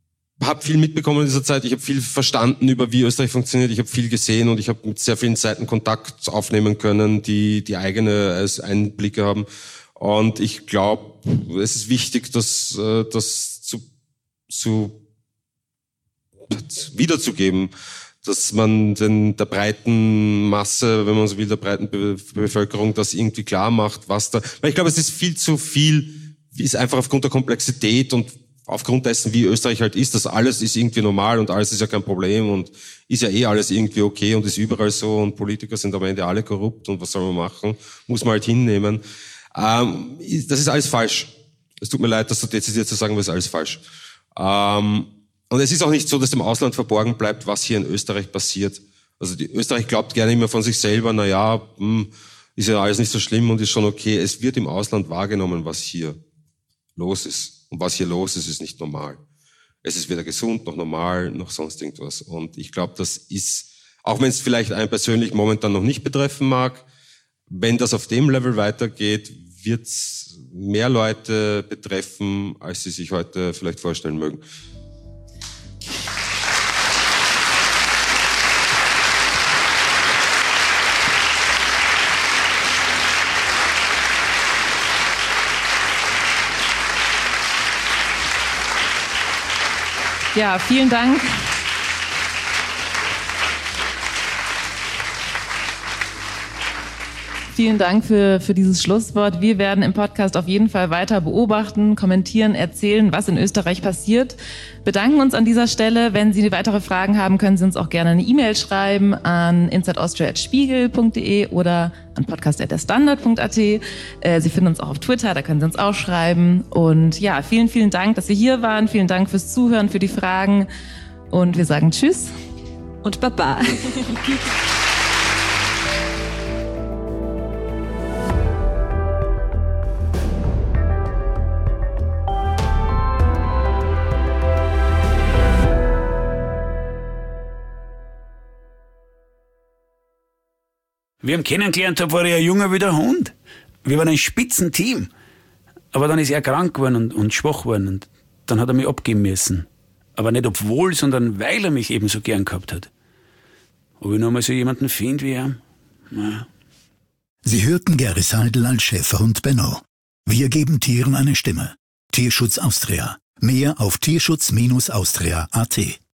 habe viel mitbekommen in dieser Zeit, ich habe viel verstanden über wie Österreich funktioniert, ich habe viel gesehen und ich habe mit sehr vielen Seiten Kontakt aufnehmen können, die die eigene Einblicke haben. Und ich glaube, es ist wichtig, das, das zu, zu wiederzugeben, dass man den, der breiten Masse, wenn man so will, der breiten Be- Bevölkerung das irgendwie klar macht, was da, weil ich glaube, es ist viel zu viel, ist einfach aufgrund der Komplexität und aufgrund dessen, wie Österreich halt ist, dass alles ist irgendwie normal und alles ist ja kein Problem und ist ja eh alles irgendwie okay und ist überall so und Politiker sind am Ende alle korrupt und was soll man machen? Muss man halt hinnehmen. Ähm, das ist alles falsch. Es tut mir leid, das so dezidiert zu sagen, aber es ist alles falsch. Ähm, und es ist auch nicht so, dass im Ausland verborgen bleibt, was hier in Österreich passiert. Also die Österreich glaubt gerne immer von sich selber, na ja, hm, ist ja alles nicht so schlimm und ist schon okay. Es wird im Ausland wahrgenommen, was hier los ist. Und was hier los ist, ist nicht normal. Es ist weder gesund, noch normal, noch sonst irgendwas. Und ich glaube, das ist, auch wenn es vielleicht einen persönlich momentan noch nicht betreffen mag, wenn das auf dem Level weitergeht, wird es mehr Leute betreffen, als sie sich heute vielleicht vorstellen mögen. Ja, vielen Dank. Vielen Dank für, für dieses Schlusswort. Wir werden im Podcast auf jeden Fall weiter beobachten, kommentieren, erzählen, was in Österreich passiert. Bedanken uns an dieser Stelle. Wenn Sie weitere Fragen haben, können Sie uns auch gerne eine E-Mail schreiben an insideaustria at spiegel punkt de oder an podcast at der standard punkt at. Sie finden uns auch auf Twitter, da können Sie uns auch schreiben. Und ja, vielen, vielen Dank, dass Sie hier waren. Vielen Dank fürs Zuhören, für die Fragen. Und wir sagen Tschüss. Und Baba. Wie ich ihn kennengelernt habe, war er ein Junger wie der Hund. Wir waren ein Spitzenteam. Aber dann ist er krank geworden und, und schwach geworden. Und dann hat er mich abgeben müssen. Aber nicht obwohl, sondern weil er mich eben so gern gehabt hat. Ob ich noch mal so jemanden finde wie er? Naja. Sie hörten Gary Seidel als Schäferhund Benno. Wir geben Tieren eine Stimme. Tierschutz Austria. Mehr auf tierschutz Bindestrich austria punkt at.